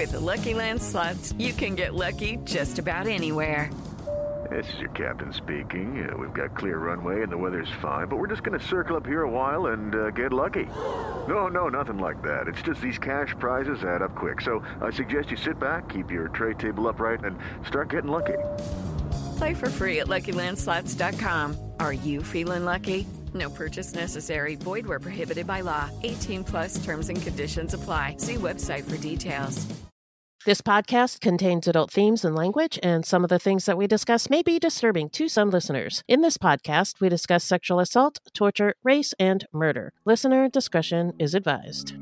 With the Lucky Land Slots, you can get lucky just about anywhere. This is your captain speaking. We've got clear runway and the weather's fine, but we're just going to circle up here a while and get lucky. No, nothing like that. It's just these cash prizes add up quick. So I suggest you sit back, keep your tray table upright, and start getting lucky. Play for free at LuckyLandSlots.com. Are you feeling lucky? No purchase necessary. Void where prohibited by law. 18 plus terms and conditions apply. See website for details. This podcast contains adult themes and language, and some of the things that we discuss may be disturbing to some listeners. In this podcast, we discuss sexual assault, torture, race, and murder. Listener discretion is advised.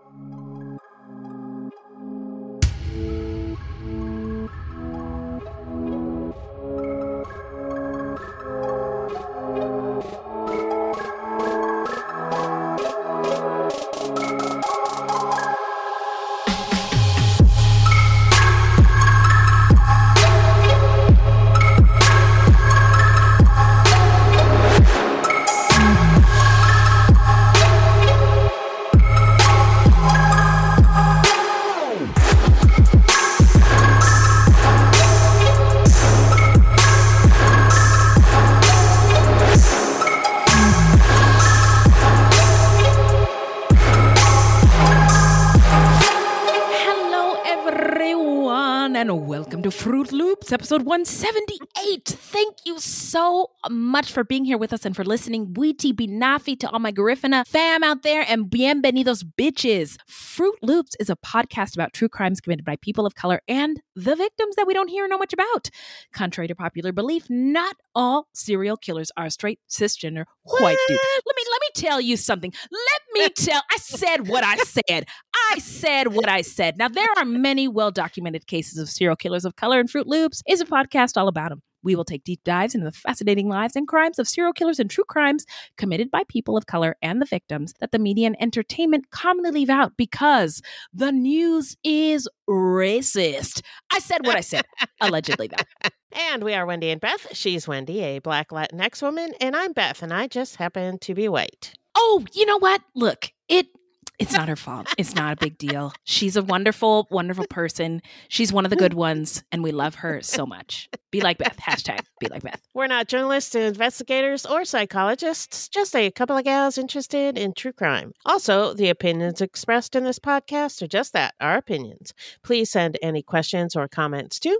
To Fruit Loops, episode 178. Thank you so much for being here with us and for listening. Buiti Binafi to all my Garifuna fam out there, and bienvenidos bitches. Fruit Loops is a podcast about true crimes committed by people of color and the victims that we don't hear or know much about. Contrary to popular belief, not all serial killers are straight, cisgender, white dudes. Let me tell you something. I said what I said. I said what I said. Now, there are many well-documented cases of serial killers of color, and Fruit Loops is a podcast all about them. We will take deep dives into the fascinating lives and crimes of serial killers and true crimes committed by people of color and the victims that the media and entertainment commonly leave out because the news is racist. I said what I said, allegedly, though. And we are Wendy and Beth. She's Wendy, a Black Latinx woman, and I'm Beth, and I just happen to be white. Oh, you know what? Look, it's not her fault. It's not a big deal. She's a wonderful, wonderful person. She's one of the good ones, and we love her so much. Be like Beth. Hashtag be like Beth. We're not journalists, investigators, or psychologists, just a couple of gals interested in true crime. Also, the opinions expressed in this podcast are just that, our opinions. Please send any questions or comments to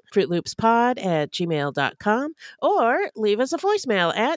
fruitloopspod@gmail.com or leave us a voicemail at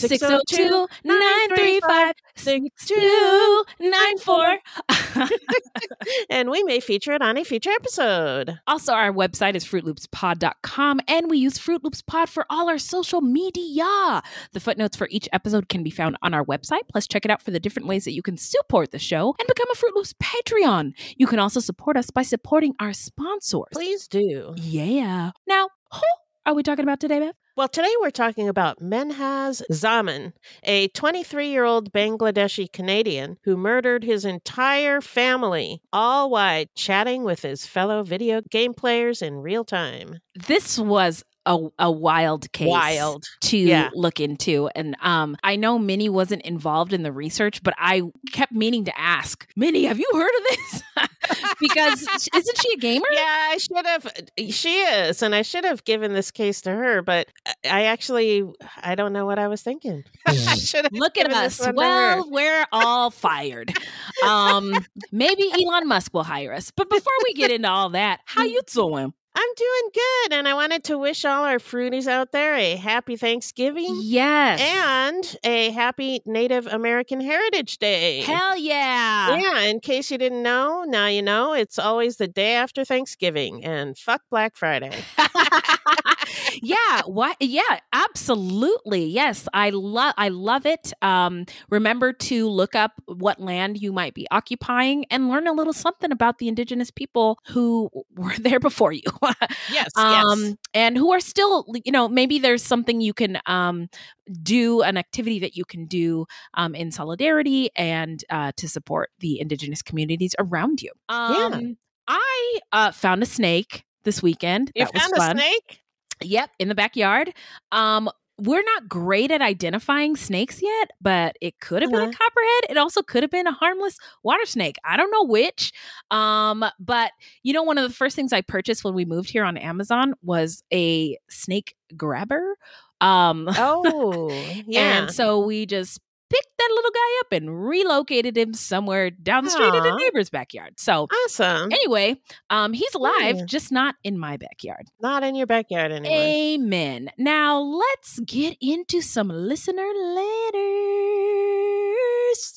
602-935-6294. And we may feature it on a future episode. Also, our website is fruitloopspod.com, and we use Fruit Loops Pod for all our social media. The footnotes for each episode can be found on our website. Plus, check it out for the different ways that you can support the show and become a Fruit Loops Patreon. You can also support us by supporting our sponsors. Please do. Yeah. Now, who are we talking about today, Beth? Well, today we're talking about Menhaz Zaman, a 23-year-old Bangladeshi Canadian who murdered his entire family, all while chatting with his fellow video game players in real time. This was a wild case to look into. And I know Minnie wasn't involved in the research, but I kept meaning to ask, Minnie, have you heard of this? Because isn't she a gamer? Yeah, I should have. She is. And I should have given this case to her, but I don't know what I was thinking. I should have. Look at us. Well, we're all fired. Maybe Elon Musk will hire us. But before we get into all that, how you doing? I'm doing good, and I wanted to wish all our fruities out there a happy Thanksgiving. Yes. And a happy Native American Heritage Day. Hell yeah. Yeah, in case you didn't know, now you know. It's always the day after Thanksgiving, and fuck Black Friday. Yeah, what? Yeah, absolutely. Yes, I love it. Remember to look up what land you might be occupying and learn a little something about the indigenous people who were there before you. Yes. And who are still, maybe there's something you can do, an activity that you can do in solidarity and to support the indigenous communities around you. I found a snake this weekend. You found a snake? Yep, in the backyard. we're not great at identifying snakes yet, but it could have been a copperhead. It also could have been a harmless water snake. I don't know which. But one of the first things I purchased when we moved here on Amazon was a snake grabber. And so we just picked that little guy up and relocated him somewhere down the street in a neighbor's backyard. So awesome. Anyway, he's alive, just not in my backyard. Not in your backyard anymore. Amen. Now let's get into some listener letters.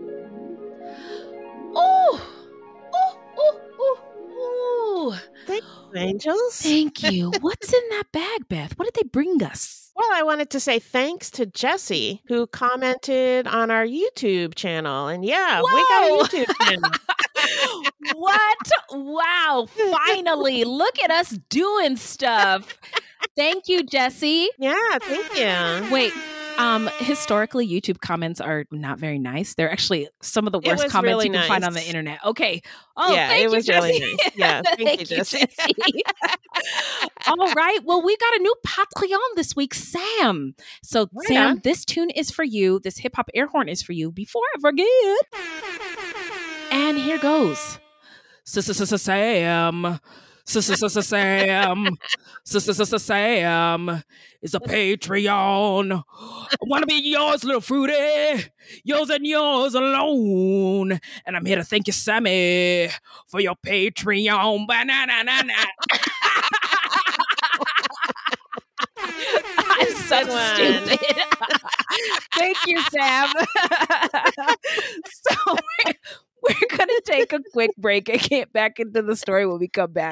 Thank you, angels. Thank you. What's in that bag, Beth? What did they bring us? Well, I wanted to say thanks to Jesse, who commented on our YouTube channel. And we got a YouTube channel. What? Wow. Finally. Look at us doing stuff. Thank you, Jesse. Yeah, thank you. Wait. Historically, YouTube comments are not very nice. They're actually some of the worst comments really you can find on the internet. Okay. Oh, yeah, thank it was you, Jesse. really nice. Yeah, thank you, Jesse. All right. Well, we got a new Patreon this week, Sam. So, Sam, this tune is for you. This hip hop air horn is for you. Before I forget. And here goes. Sam. Sam is a Patreon. I want to be yours, little fruity. Yours and yours alone. And I'm here to thank you, Sammy, for your Patreon. I'm so stupid. Thank you, Sam. So we're going to take a quick break and get back into the story when we come back.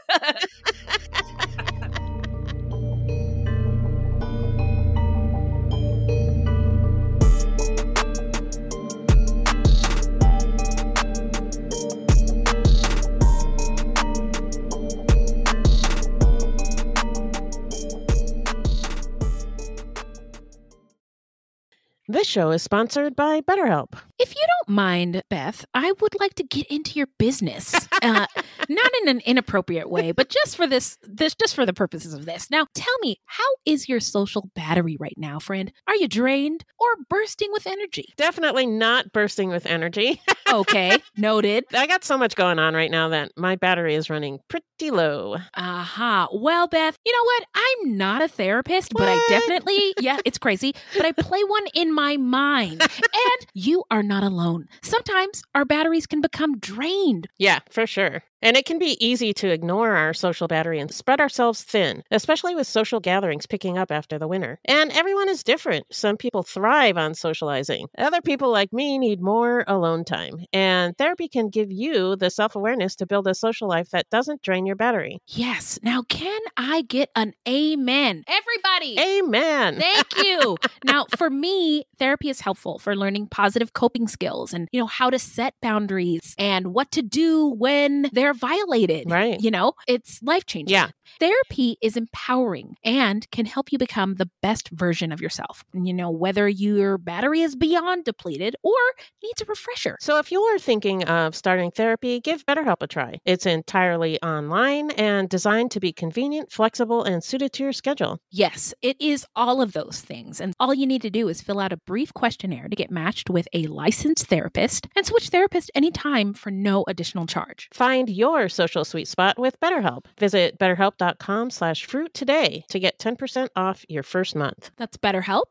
This show is sponsored by BetterHelp. If you don't mind, Beth, I would like to get into your business. Not in an inappropriate way, but just for just for the purposes of this. Now, tell me, how is your social battery right now, friend? Are you drained or bursting with energy? Definitely not bursting with energy. Okay, noted. I got so much going on right now that my battery is running pretty low. Aha. Well, Beth, you know what? I'm not a therapist, but I definitely, it's crazy, but I play one in my mind. And you are not alone. Sometimes our batteries can become drained. Yeah, for sure. And it can be easy to ignore our social battery and spread ourselves thin, especially with social gatherings picking up after the winter. And everyone is different. Some people thrive on socializing. Other people like me need more alone time. And therapy can give you the self-awareness to build a social life that doesn't drain your battery. Yes. Now, can I get an amen? Everybody. Amen. Thank you. Now, for me, therapy is helpful for learning positive coping skills and, how to set boundaries and what to do when they're violated. Right. It's life-changing. Yeah. Therapy is empowering and can help you become the best version of yourself. Whether your battery is beyond depleted or needs a refresher. So if you're thinking of starting therapy, give BetterHelp a try. It's entirely online and designed to be convenient, flexible, and suited to your schedule. Yes, it is all of those things. And all you need to do is fill out a brief questionnaire to get matched with a licensed therapist and switch therapist anytime for no additional charge. Find your social sweet spot with BetterHelp. Visit BetterHelp.com/fruit today to get 10% off your first month. That's BetterHelp,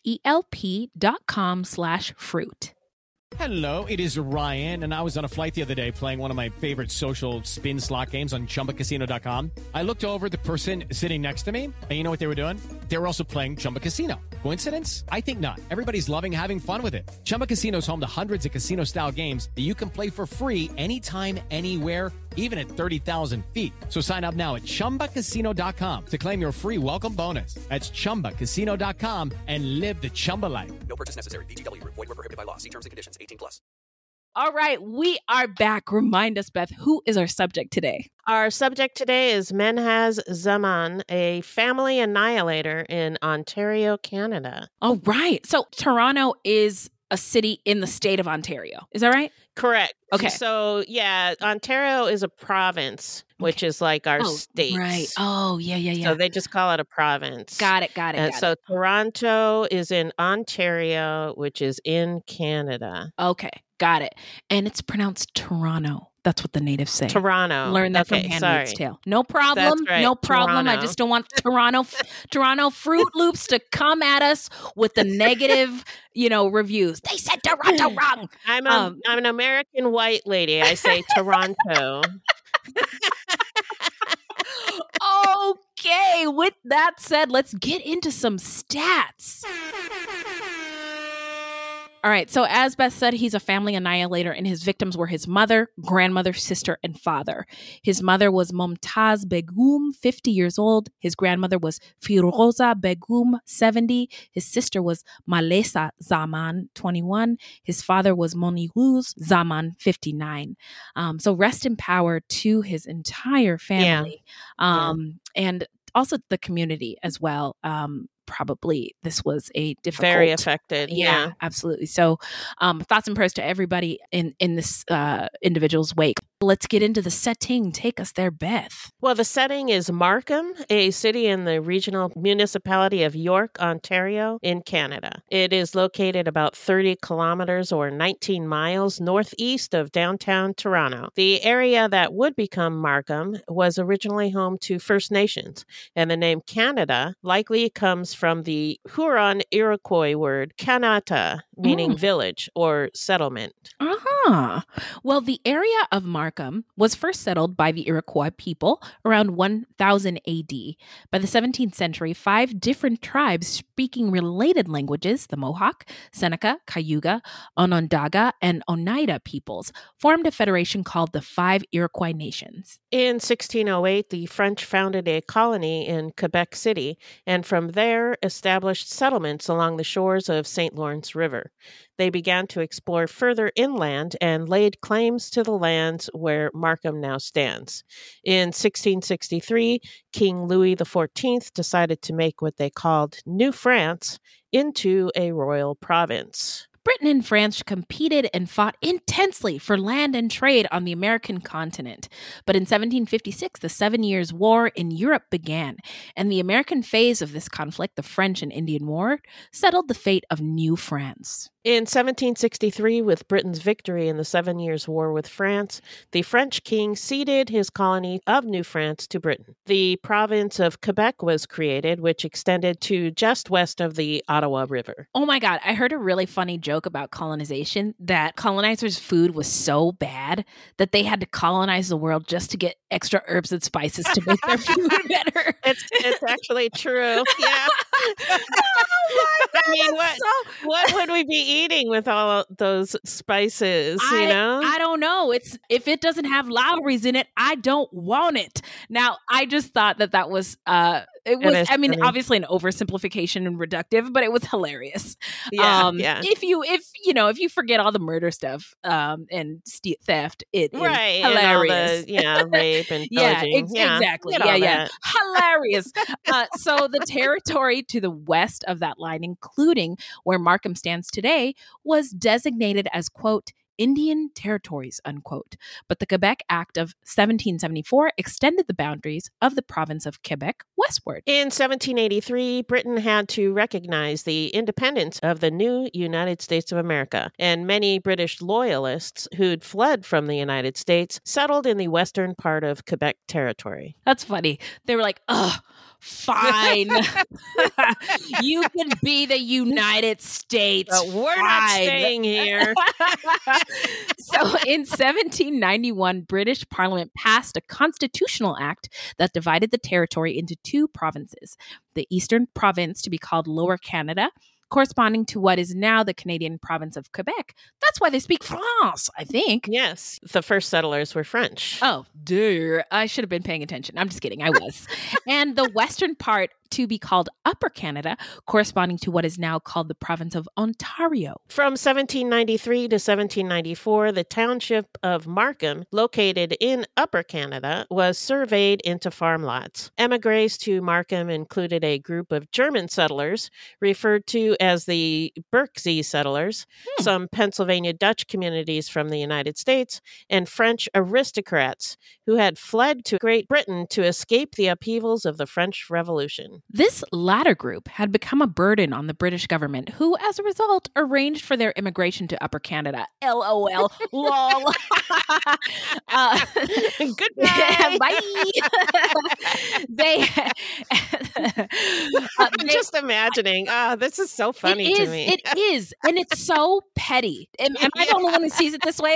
HELP.com/fruit. Hello, it is Ryan, and I was on a flight the other day playing one of my favorite social spin slot games on ChumbaCasino.com. I looked over at the person sitting next to me, and you know what they were doing? They were also playing Chumba Casino. Coincidence? I think not. Everybody's loving having fun with it. Chumba Casino is home to hundreds of casino-style games that you can play for free anytime, anywhere, even at 30,000 feet. So sign up now at ChumbaCasino.com to claim your free welcome bonus. That's ChumbaCasino.com and live the Chumba life. No purchase necessary. VGW. Void where prohibited by law. See terms and conditions. 18+. All right, we are back. Remind us, Beth, who is our subject today? Our subject today is Menhaz Zaman, a family annihilator in Ontario, Canada. All right. So Toronto is a city in the state of Ontario. Is that right? Correct. Okay. So, yeah, Ontario is a province, which is like our state. Right. Oh, yeah. So they just call it a province. Got it. So Toronto is in Ontario, which is in Canada. Okay, got it. And it's pronounced Toronto. That's what the natives say. Toronto. Learn that from Okay, Handmaid's sorry. Tale. No problem. That's right, No problem. I Toronto. just don't want Toronto Fruit Loops to come at us with the negative, reviews. They said Toronto wrong. I'm an American white lady. I say Toronto. Okay, with that said, let's get into some stats. All right, so as Beth said, he's a family annihilator, and his victims were his mother, grandmother, sister, and father. His mother was Mumtaz Begum, 50 years old. His grandmother was Firoza Begum, 70. His sister was Malesa Zaman, 21. His father was Moniruz Zaman, 59. So rest in power to his entire family, and also the community as well. Probably this was a difficult, very affected. Yeah, absolutely. So thoughts and prayers to everybody in this individual's wake. Let's get into the setting. Take us there, Beth. Well, the setting is Markham, a city in the regional municipality of York, Ontario, in Canada. It is located about 30 kilometers or 19 miles northeast of downtown Toronto. The area that would become Markham was originally home to First Nations, and the name Canada likely comes from the Huron Iroquois word Kanata, meaning village or settlement. Well, the area of Markham was first settled by the Iroquois people around 1000 AD. By the 17th century, 5 different tribes speaking related languages, the Mohawk, Seneca, Cayuga, Onondaga, and Oneida peoples, formed a federation called the Five Iroquois Nations. In 1608, the French founded a colony in Quebec City, and from there established settlements along the shores of St. Lawrence River. They began to explore further inland and laid claims to the lands where Markham now stands. In 1663, King Louis XIV decided to make what they called New France into a royal province. Britain and France competed and fought intensely for land and trade on the American continent. But in 1756, the 7 Years' War in Europe began, and the American phase of this conflict, the French and Indian War, settled the fate of New France. In 1763, with Britain's victory in the 7 Years' War with France, the French king ceded his colony of New France to Britain. The province of Quebec was created, which extended to just west of the Ottawa River. Oh my God, I heard a really funny joke about colonization, that colonizers' food was so bad that they had to colonize the world just to get extra herbs and spices to make their food better. It's actually true. Yeah. Oh my God, I mean, what would we be eating with all those spices, you know? I don't know. If it doesn't have Lowry's in it, I don't want it. Now, I just thought that was funny. Obviously an oversimplification and reductive, but it was hilarious. Yeah. If you forget all the murder stuff and theft, it is And hilarious. all the, rape and pillaging. Exactly. Yeah. Hilarious. So the territory to the west of that line, including where Markham stands today, was designated as, quote, Indian territories, unquote. But the Quebec Act of 1774 extended the boundaries of the province of Quebec westward. In 1783, Britain had to recognize the independence of the new United States of America, and many British loyalists who'd fled from the United States settled in the western part of Quebec territory. That's funny. They were like, ugh, fine. You can be the United States. But we're not staying here. So in 1791, British Parliament passed a constitutional act that divided the territory into 2 provinces. The Eastern Province, to be called Lower Canada, corresponding to what is now the Canadian province of Quebec. That's why they speak France, I think. Yes, the first settlers were French. Oh, duh. I should have been paying attention. I'm just kidding. I was. And the western part to be called Upper Canada, corresponding to what is now called the province of Ontario. From 1793 to 1794, the township of Markham, located in Upper Canada, was surveyed into farm lots. Emigres to Markham included a group of German settlers, referred to as the Berksea settlers, some Pennsylvania Dutch communities from the United States, and French aristocrats who had fled to Great Britain to escape the upheavals of the French Revolution. This latter group had become a burden on the British government, who, as a result, arranged for their immigration to Upper Canada. LOL. Lol. Goodbye. Bye. I'm just imagining. This is so funny to me. It is. And it's so petty. Am I the only one who sees it this way?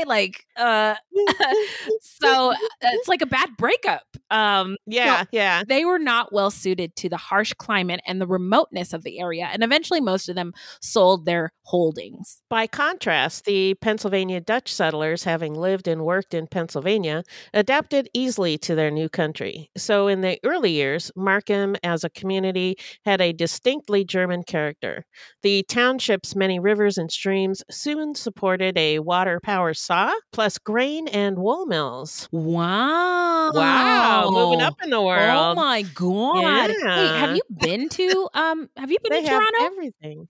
So it's like a bad breakup. Yeah. They were not well suited to the harsh climate and the remoteness of the area, and eventually most of them sold their holdings. By contrast, the Pennsylvania Dutch settlers, having lived and worked in Pennsylvania, adapted easily to their new country. So in the early years, Markham as a community had a distinctly German character. The township's many rivers and streams soon supported a water power saw, plus grain and wool mills. Wow. Moving up in the world. Oh my God. Yeah. Hey, have you been to They have Toronto? everything.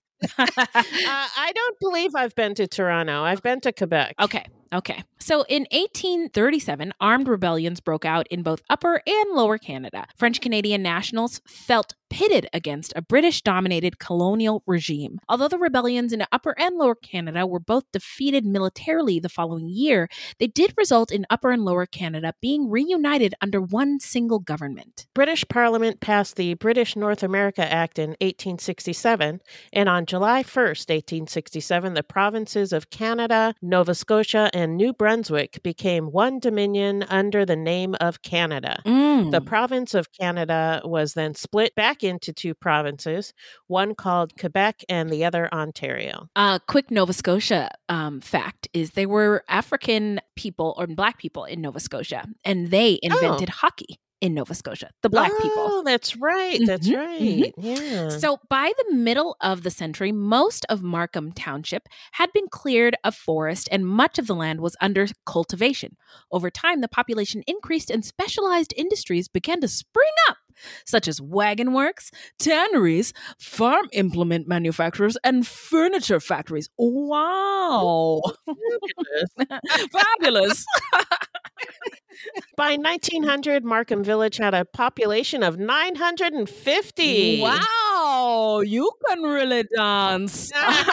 I don't believe I've been to Toronto. I've been to Quebec. Okay. So in 1837, armed rebellions broke out in both Upper and Lower Canada. French-Canadian nationals felt pitted against a British-dominated colonial regime. Although the rebellions in Upper and Lower Canada were both defeated militarily the following year, they did result in Upper and Lower Canada being reunited under one single government. British Parliament passed the British North America Act in 1867, and on July 1st, 1867, the provinces of Canada, Nova Scotia, and New Brunswick became one dominion under the name of Canada. The province of Canada was then split back into two provinces, one called Quebec and the other Ontario. Quick Nova Scotia fact is they were African people or Black people in Nova Scotia, and they invented hockey in Nova Scotia, the Black people. Oh, that's right. That's right. Yeah. So by the middle of the century, most of Markham Township had been cleared of forest and much of the land was under cultivation. Over time, the population increased and specialized industries began to spring up, such as wagon works, tanneries, farm implement manufacturers, and furniture factories. Wow. Fabulous. By 1900, Markham Village had a population of 950. Wow, you can really dance.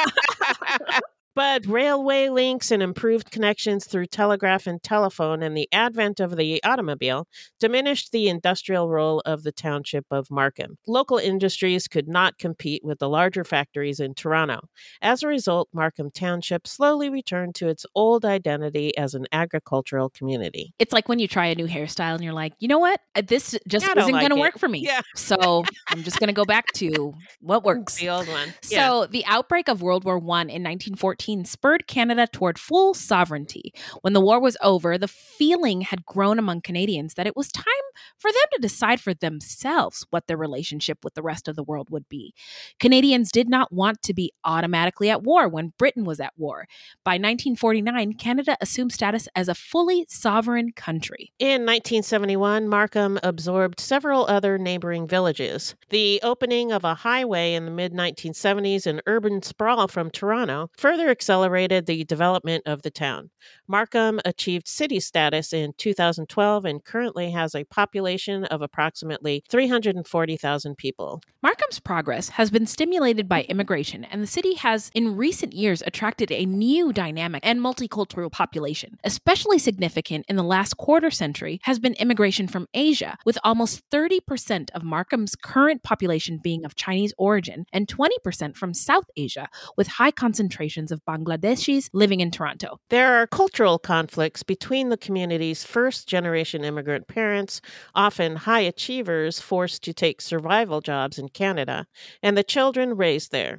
But railway links and improved connections through telegraph and telephone and the advent of the automobile diminished the industrial role of the township of Markham. Local industries could not compete with the larger factories in Toronto. As a result, Markham Township slowly returned to its old identity as an agricultural community. It's like when you try a new hairstyle and you're like, you know what? This just I don't isn't like going to it. work for me. Yeah. So I'm just going to go back to what works. The old one. So the outbreak of World War I in 1914 spurred Canada toward full sovereignty. When the war was over, the feeling had grown among Canadians that it was time for them to decide for themselves what their relationship with the rest of the world would be. Canadians did not want to be automatically at war when Britain was at war. By 1949, Canada assumed status as a fully sovereign country. In 1971, Markham absorbed several other neighboring villages. The opening of a highway in the mid-1970s and urban sprawl from Toronto further accelerated the development of the town. Markham achieved city status in 2012 and currently has a population of approximately 340,000 people. Markham's progress has been stimulated by immigration, and the city has, in recent years, attracted a new dynamic and multicultural population. Especially significant in the last quarter century has been immigration from Asia, with almost 30% of Markham's current population being of Chinese origin and 20% from South Asia, with high concentrations of Bangladeshis living in Toronto. There are cultural conflicts between the community's first-generation immigrant parents, often high achievers forced to take survival jobs in Canada, and the children raised there.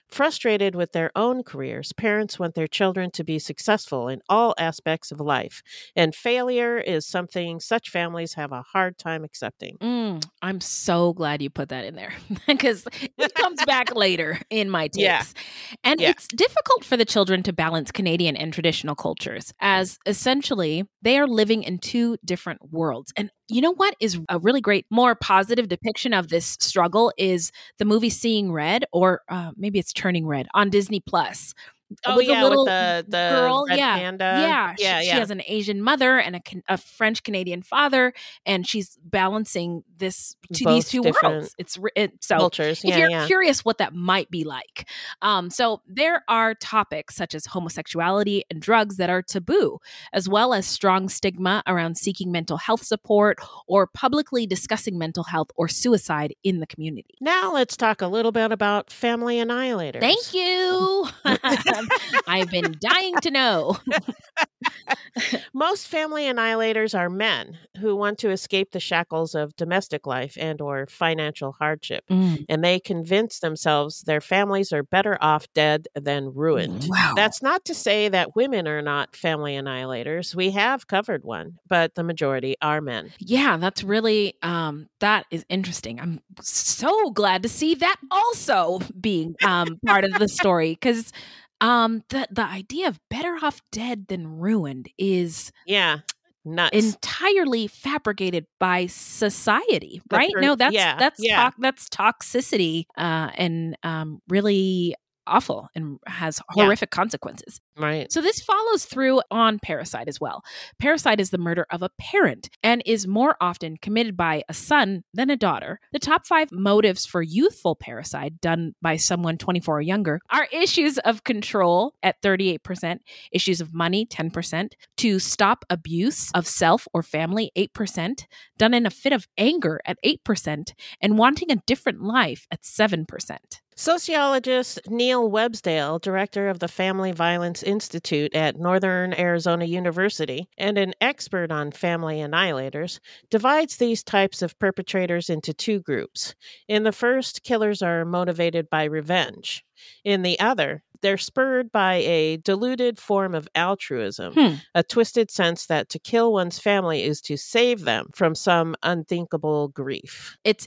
Frustrated with their own careers, parents want their children to be successful in all aspects of life, and failure is something such families have a hard time accepting. I'm so glad you put that in there because it comes back later in my takes. Yeah. And Yeah. it's difficult for the children to balance Canadian and traditional cultures, as essentially they are living in two different worlds. And you know what is a really great, more positive depiction of this struggle is the movie Seeing Red, or maybe it's Turning Red on Disney Plus. Oh, With the yeah, little with the girl, red yeah, panda. She has an Asian mother and a French Canadian father, and she's balancing these Both two different worlds. So cultures. if Yeah, you're yeah. curious what that might be like, so there are topics such as homosexuality and drugs that are taboo, as well as strong stigma around seeking mental health support or publicly discussing mental health or suicide in the community. Now let's talk a little bit about Family Annihilators. Thank you. I've been dying to know. Most family annihilators are men who want to escape the shackles of domestic life and or financial hardship, and they convince themselves their families are better off dead than ruined. Wow. That's not to say that women are not family annihilators. We have covered one, but the majority are men. Yeah, that's really, that is interesting. I'm so glad to see that also being part of the story, because the idea of better off dead than ruined is Nuts. entirely fabricated by society, right? truth- No, that's yeah, that's yeah. that's toxicity and really awful and has Yeah. horrific consequences. Right. So this follows through on parricide as well. Parricide is the murder of a parent and is more often committed by a son than a daughter. The top 5 motives for youthful parricide done by someone 24 or younger are issues of control at 38%, issues of money 10%, to stop abuse of self or family 8%, done in a fit of anger at 8%, and wanting a different life at 7%. Sociologist Neil Websdale, director of the Family Violence Institute at Northern Arizona University and an expert on family annihilators, divides these types of perpetrators into 2 groups. In the first, killers are motivated by revenge. In the other, they're spurred by a diluted form of altruism, a twisted sense that to kill one's family is to save them from some unthinkable grief. It's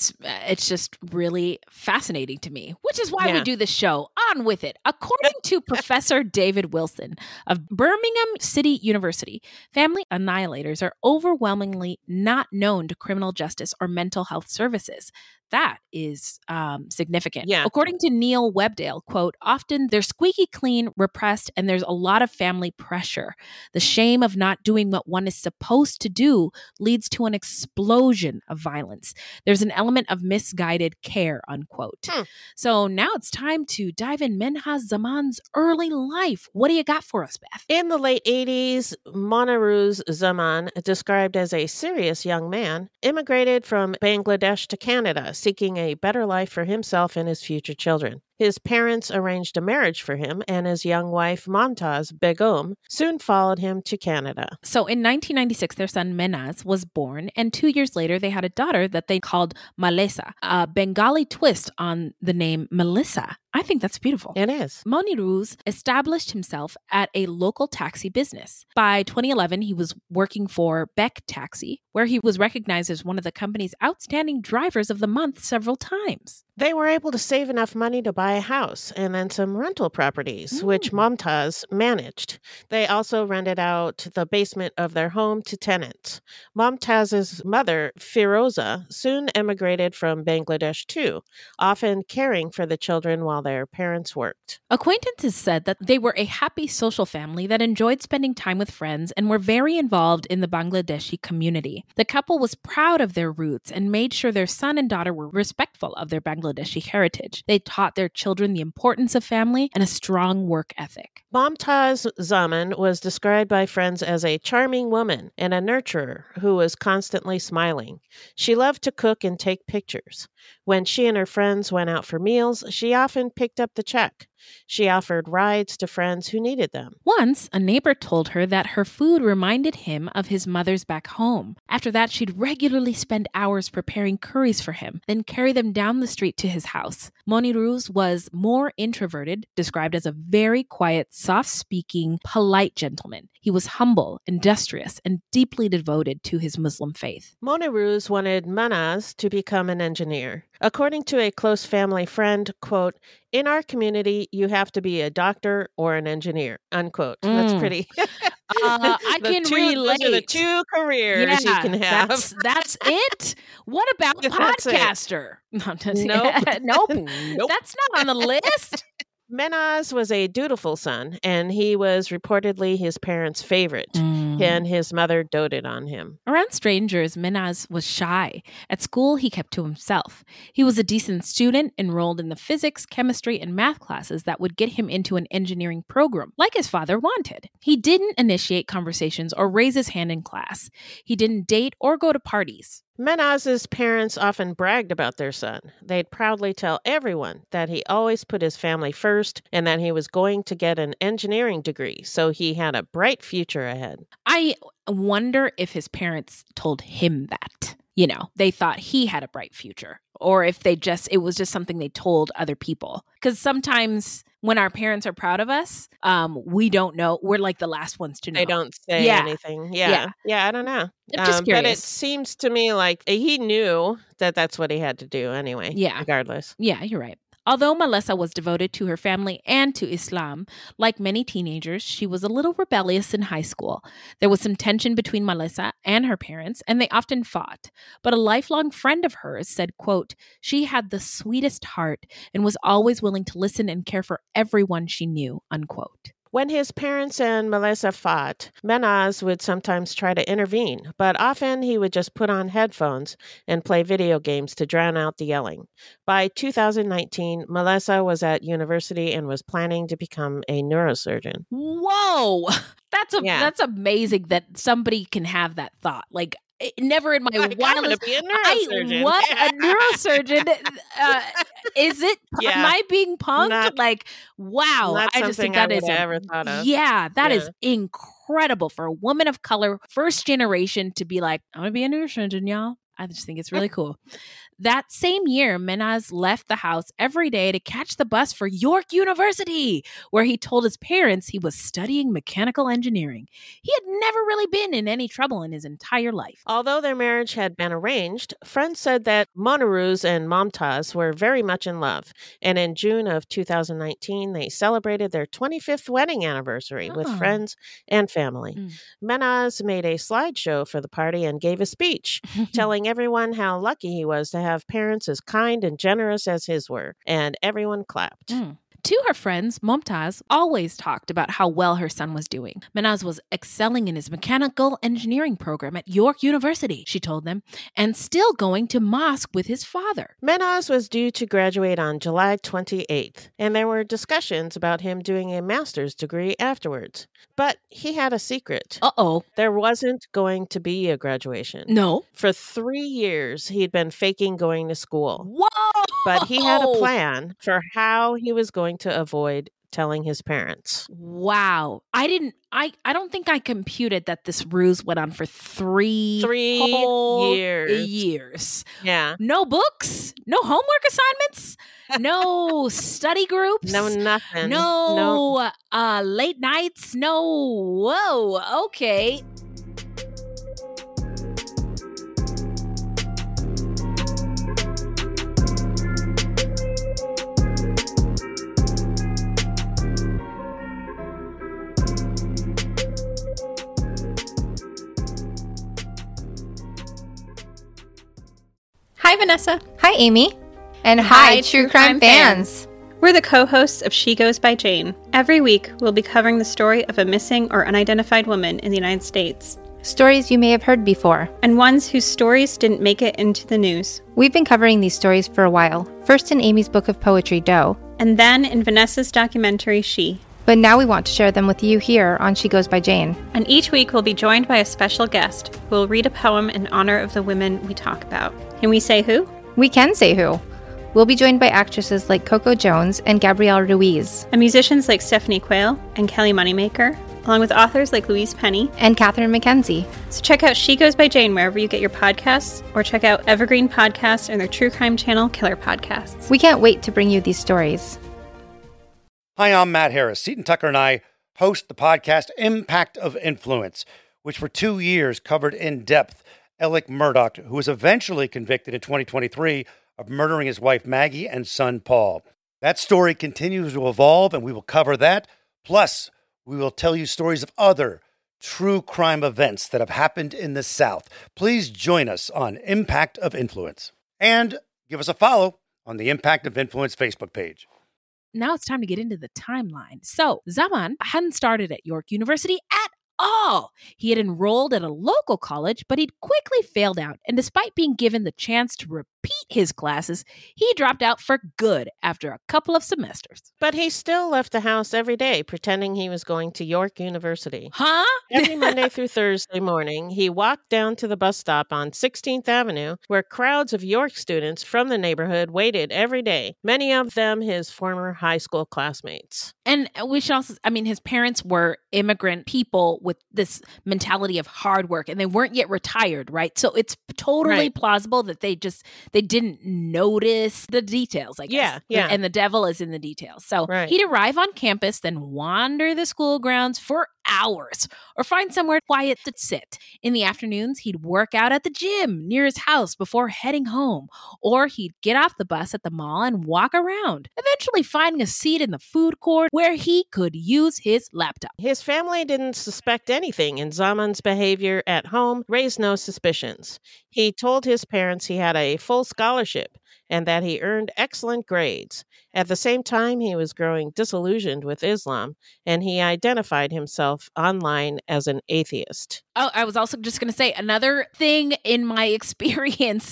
just really fascinating to me, which is why we Yeah. do this show. On with it. According to Professor David Wilson of Birmingham City University, family annihilators are overwhelmingly not known to criminal justice or mental health services. That is significant. Yeah. According to Neil Webdale, quote, often they're squeaky clean, repressed, and there's a lot of family pressure. The shame of not doing what one is supposed to do leads to an explosion of violence. There's an element of misguided care, unquote. So now it's time to dive in Menhaz Zaman's early life. What do you got for us, Beth? In the late 80s, Monaruz Zaman, described as a serious young man, immigrated from Bangladesh to Canada, seeking a better life for himself and his future children. His parents arranged a marriage for him, and his young wife, Momtaz Begum, soon followed him to Canada. So in 1996, their son Menaz was born, and 2 years later, they had a daughter that they called Malesa, a Bengali twist on the name Melissa. I think that's beautiful. It is. Moniruz established himself at a local taxi business. By 2011, he was working for Beck Taxi, where he was recognized as one of the company's outstanding drivers of the month several times. They were able to save enough money to buy a house and then some rental properties, which Momtaz managed. They also rented out the basement of their home to tenants. Momtaz's mother, Firoza, soon emigrated from Bangladesh too, often caring for the children while their parents worked. Acquaintances said that they were a happy social family that enjoyed spending time with friends and were very involved in the Bangladeshi community. The couple was proud of their roots and made sure their son and daughter were respectful of their Bangladeshi heritage. They taught their children the importance of family and a strong work ethic. Momtaz Zaman was described by friends as a charming woman and a nurturer who was constantly smiling. She loved to cook and take pictures. When she and her friends went out for meals, she often picked up the check. She offered rides to friends who needed them. Once, a neighbor told her that her food reminded him of his mother's back home. After that, she'd regularly spend hours preparing curries for him, then carry them down the street to his house. Monirouz was more introverted, described as a very quiet, soft-speaking, polite gentleman. He was humble, industrious, and deeply devoted to his Muslim faith. Monirouz wanted Manaz to become an engineer. According to a close family friend, quote, "In our community, you have to be a doctor or an engineer," unquote. That's pretty. I can relate. Those are the two careers you can have. That's it? What about That's it. podcaster? Nope. Nope. That's not on the list. Menaz was a dutiful son, and he was reportedly his parents' favorite, and his mother doted on him. Around strangers, Menaz was shy. At school, he kept to himself. He was a decent student, enrolled in the physics, chemistry, and math classes that would get him into an engineering program, like his father wanted. He didn't initiate conversations or raise his hand in class. He didn't date or go to parties. Menaz's parents often bragged about their son. They'd proudly tell everyone that he always put his family first and that he was going to get an engineering degree, so he had a bright future ahead. I wonder if his parents told him that. You know, they thought he had a bright future, or if it was just something they told other people. Because sometimes when our parents are proud of us, we don't know. We're like the last ones to know. They don't say anything. Yeah, I don't know. I'm just curious. But it seems to me like he knew that that's what he had to do anyway. Yeah. Regardless. Yeah, you're right. Although Melissa was devoted to her family and to Islam, like many teenagers, she was a little rebellious in high school. There was some tension between Melissa and her parents, and they often fought. But a lifelong friend of hers said, quote, "She had the sweetest heart and was always willing to listen and care for everyone she knew," unquote. When his parents and Melissa fought, Menaz would sometimes try to intervene, but often he would just put on headphones and play video games to drown out the yelling. By 2019, Melissa was at university and was planning to become a neurosurgeon. Whoa! That's amazing that somebody can have that thought. Like, never in my wildest... Be a neurosurgeon. A neurosurgeon? Is it? Yeah. Am I being punked? Wow. I just think that is ever thought of. Yeah, that is incredible for a woman of color, first generation, to be like, I'm going to be a neurosurgeon, y'all. I just think it's really cool. That same year, Menaz left the house every day to catch the bus for York University, where he told his parents he was studying mechanical engineering. He had never really been in any trouble in his entire life. Although their marriage had been arranged, friends said that Monirouz and Momtaz were very much in love. And in June of 2019, they celebrated their 25th wedding anniversary with friends and family. Menaz made a slideshow for the party and gave a speech, telling everyone how lucky he was to have parents as kind and generous as his were, and everyone clapped. To her friends, Momtaz always talked about how well her son was doing. Menaz was excelling in his mechanical engineering program at York University, she told them, and still going to mosque with his father. Menaz was due to graduate on July 28th, and there were discussions about him doing a master's degree afterwards. But he had a secret. Uh-oh. There wasn't going to be a graduation. No. For 3 years, he'd been faking going to school. Whoa! But he had a plan for how he was going to avoid telling his parents. Wow. I don't think I computed that this ruse went on for 3 whole years. Yeah. No books? No homework assignments? No study groups? No, nothing. No. Late nights? No. Whoa. Okay. Hi, Vanessa. Hi, Amy. And hi, True Crime fans. We're the co-hosts of She Goes by Jane. Every week, we'll be covering the story of a missing or unidentified woman in the United States. Stories you may have heard before. And ones whose stories didn't make it into the news. We've been covering these stories for a while. First in Amy's book of poetry, Doe. And then in Vanessa's documentary, She. But now we want to share them with you here on She Goes by Jane. And each week we'll be joined by a special guest who will read a poem in honor of the women we talk about. Can we say who? We can say who. We'll be joined by actresses like Coco Jones and Gabrielle Ruiz, And musicians like Stephanie Quayle and Kelly Moneymaker, along with authors like Louise Penny and Catherine McKenzie. So check out She Goes by Jane wherever you get your podcasts, or check out Evergreen Podcasts and their true crime channel, Killer Podcasts. We can't wait to bring you these stories. Hi, I'm Matt Harris. Seton Tucker and I host the podcast Impact of Influence, which for 2 years covered in depth Alec Murdaugh, who was eventually convicted in 2023 of murdering his wife Maggie and son Paul. That story continues to evolve, and we will cover that. Plus, we will tell you stories of other true crime events that have happened in the South. Please join us on Impact of Influence. And give us a follow on the Impact of Influence Facebook page. Now it's time to get into the timeline. So Zaman hadn't started at York University at all. He had enrolled at a local college, but he'd quickly failed out. And despite being given the chance to repeat his classes, he dropped out for good after a couple of semesters. But he still left the house every day, pretending he was going to York University. Huh? Every Monday through Thursday morning, he walked down to the bus stop on 16th Avenue, where crowds of York students from the neighborhood waited every day, many of them his former high school classmates. And we should also, his parents were immigrant people with this mentality of hard work, and they weren't yet retired, right? So it's totally plausible that they didn't notice the details, I guess. Yeah. And the devil is in the details. So he'd arrive on campus, then wander the school grounds for hours or find somewhere quiet to sit. In the afternoons, he'd work out at the gym near his house before heading home, or he'd get off the bus at the mall and walk around, eventually finding a seat in the food court where he could use his laptop. His family didn't suspect anything, and Zaman's behavior at home raised no suspicions. He told his parents he had a full scholarship and that he earned excellent grades. At the same time, he was growing disillusioned with Islam, and he identified himself online as an atheist. Oh, I was also just going to say another thing in my experience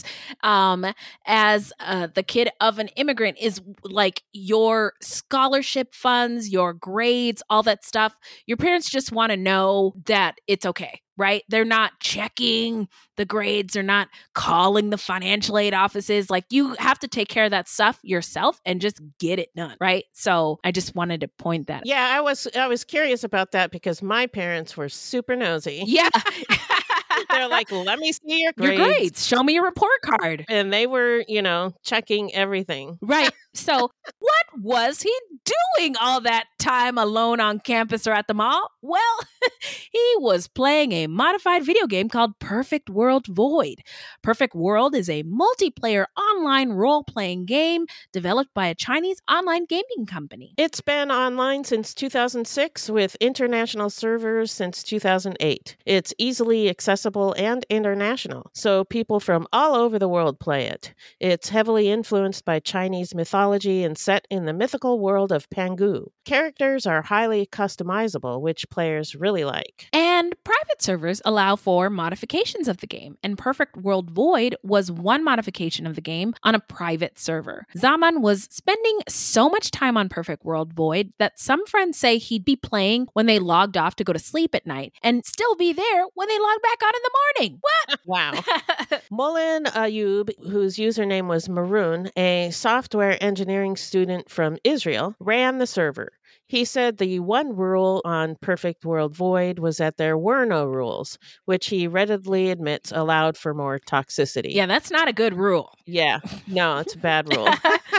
as the kid of an immigrant is like your scholarship funds, your grades, all that stuff. Your parents just want to know that it's okay, right? They're not checking the grades. They're not calling the financial aid offices. Like, you have to take care of that stuff yourself and just get it done, right? So I just wanted to point that out. Yeah, I was curious about that because my parents were super nosy. Yeah. They're like, let me see your grades. Your grades. Show me your report card. And they were, checking everything. Right. So what was he doing all that time alone on campus or at the mall? Well, he was playing a modified video game called Perfect World Void. Perfect World is a multiplayer online role-playing game developed by a Chinese online gaming company. It's been online since 2006 with international servers since 2008. It's easily accessible and international, so people from all over the world play it. It's heavily influenced by Chinese mythology and set in the mythical world of Pangu. Characters are highly customizable, which players really like. And private servers allow for modifications of the game, and Perfect World Void was one modification of the game on a private server. Zaman was spending so much time on Perfect World Void that some friends say he'd be playing when they logged off to go to sleep at night and still be there when they logged back on in the morning. What? Wow. Mullen Ayub, whose username was Maroon, a software engineering student from Israel, ran the server. He said the one rule on Perfect World Void was that there were no rules, which he readily admits allowed for more toxicity. Yeah, that's not a good rule. Yeah, no, it's a bad rule.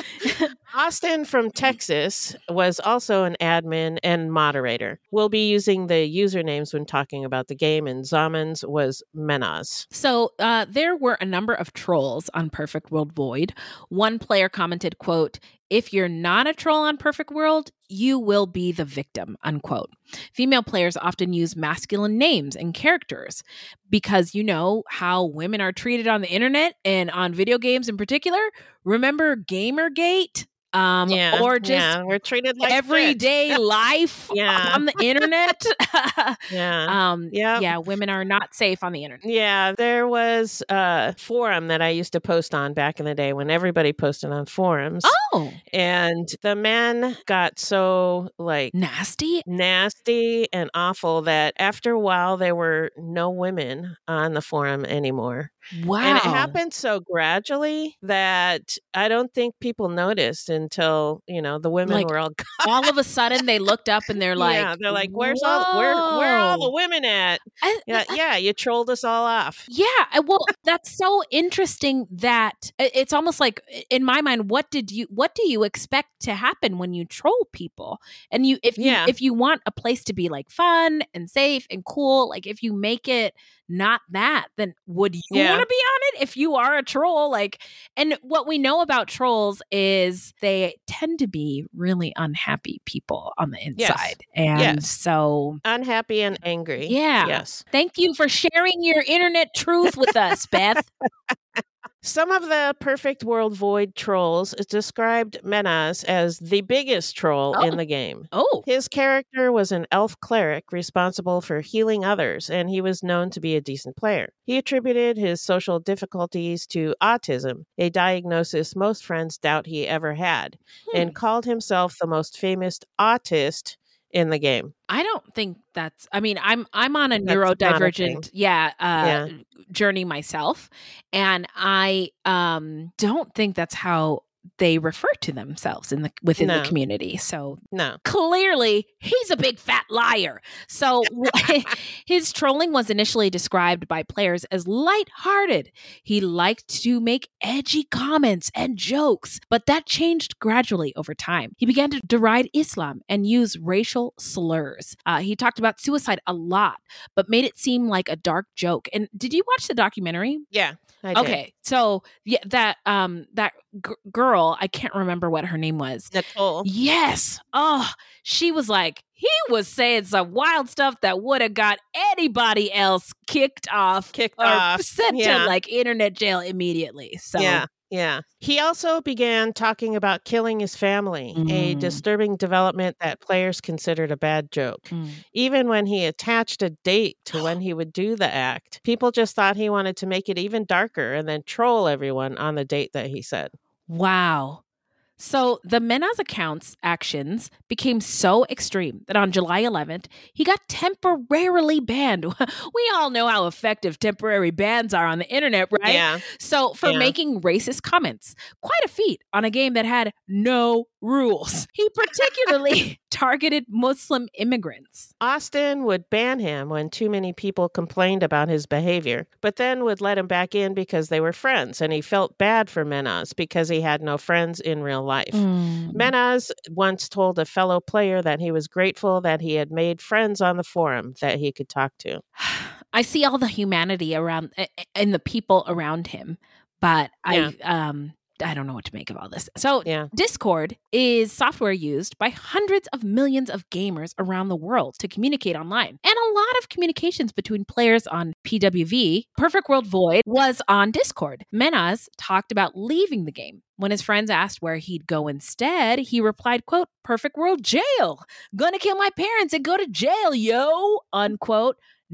Austin from Texas was also an admin and moderator. We'll be using the usernames when talking about the game, and Zaman's was Menaz. So there were a number of trolls on Perfect World Void. One player commented, quote, "If you're not a troll on Perfect World, you will be the victim," unquote. Female players often use masculine names and characters because you know how women are treated on the internet and on video games in particular. Remember Gamergate? Or just we're treated like everyday life on the internet. Women are not safe on the internet. Yeah, there was a forum that I used to post on back in the day when everybody posted on forums. Oh. And the men got so nasty and awful that after a while there were no women on the forum anymore. Wow. And it happened so gradually that I don't think people noticed until, the women Like, were all all of a sudden they looked up and they're yeah, like, they're like, where are all the women at? I- Yeah, you trolled us all off. Yeah, well, that's so interesting that it's almost like in my mind, what do you expect to happen when you troll people? And if you want a place to be like fun and safe and cool, like if you make it not that, then would you want to be on it if you are a troll? Like, and what we know about trolls is they tend to be really unhappy people on the inside. And so unhappy and angry. Yeah. Yes. Thank you for sharing your internet truth with us, Beth. Some of the Perfect World Void trolls described Menaz as the biggest troll in the game. Oh. His character was an elf cleric responsible for healing others, and he was known to be a decent player. He attributed his social difficulties to autism, a diagnosis most friends doubt he ever had, and called himself the most famous autist in the game. I don't think that's, I mean, I'm on a neurodivergent, journey myself. And I don't think that's how they refer to themselves within the community. So clearly he's a big fat liar. So his trolling was initially described by players as lighthearted. He liked to make edgy comments and jokes, but that changed gradually over time. He began to deride Islam and use racial slurs. He talked about suicide a lot, but made it seem like a dark joke. And did you watch the documentary? Yeah. I did. Okay, so that girl, I can't remember what her name was. Nicole. Yes. Oh, she was like, he was saying some wild stuff that would have got anybody else kicked off, sent to like internet jail immediately. So yeah. He also began talking about killing his family, a disturbing development that players considered a bad joke. Even when he attached a date to when he would do the act, people just thought he wanted to make it even darker and then troll everyone on the date that he said. Wow. So the Menaz account's actions became so extreme that on July 11th, he got temporarily banned. We all know how effective temporary bans are on the internet, right? Yeah. So for making racist comments, quite a feat on a game that had no rules. He particularly targeted Muslim immigrants. Austin would ban him when too many people complained about his behavior, but then would let him back in because they were friends, and he felt bad for Menaz because he had no friends in real life. Menaz once told a fellow player that he was grateful that he had made friends on the forum that he could talk to. I see all the humanity around and the people around him, but I don't know what to make of all this. So Discord is software used by hundreds of millions of gamers around the world to communicate online. And a lot of communications between players on PWV, Perfect World Void, was on Discord. Menaz talked about leaving the game. When his friends asked where he'd go instead, he replied, quote, "Perfect World jail. Gonna kill my parents and go to jail, yo," unquote.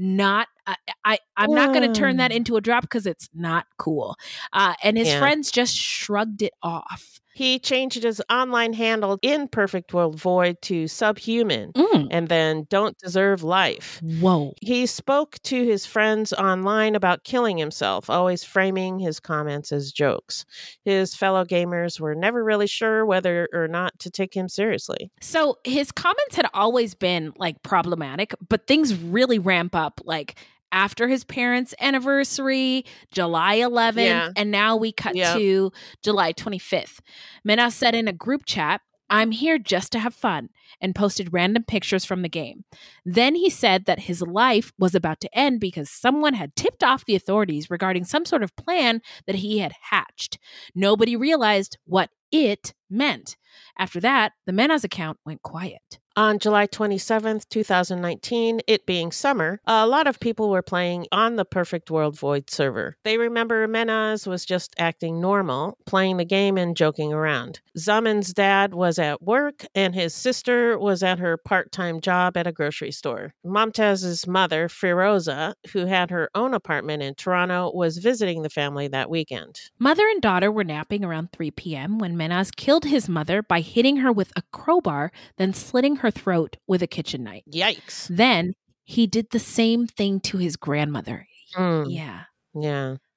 I'm not going to turn that into a drop because it's not cool. And his friends just shrugged it off. He changed his online handle in Perfect World Void to Subhuman and then Don't Deserve Life. Whoa. He spoke to his friends online about killing himself, always framing his comments as jokes. His fellow gamers were never really sure whether or not to take him seriously. So his comments had always been like problematic, but things really ramp up like after his parents' anniversary, July 11th, and now we cut to July 25th. Menaz said in a group chat, "I'm here just to have fun," and posted random pictures from the game. Then he said that his life was about to end because someone had tipped off the authorities regarding some sort of plan that he had hatched. Nobody realized what it meant. After that, the Menaz account went quiet. On July 27th, 2019, it being summer, a lot of people were playing on the Perfect World Void server. They remember Menaz was just acting normal, playing the game and joking around. Zaman's dad was at work, and his sister was at her part-time job at a grocery store. Momtaz's mother, Firoza, who had her own apartment in Toronto, was visiting the family that weekend. Mother and daughter were napping around 3 p.m. when Menaz killed his mother by hitting her with a crowbar, then slitting her throat with a kitchen knife. Yikes. Then he did the same thing to his grandmother. Yeah.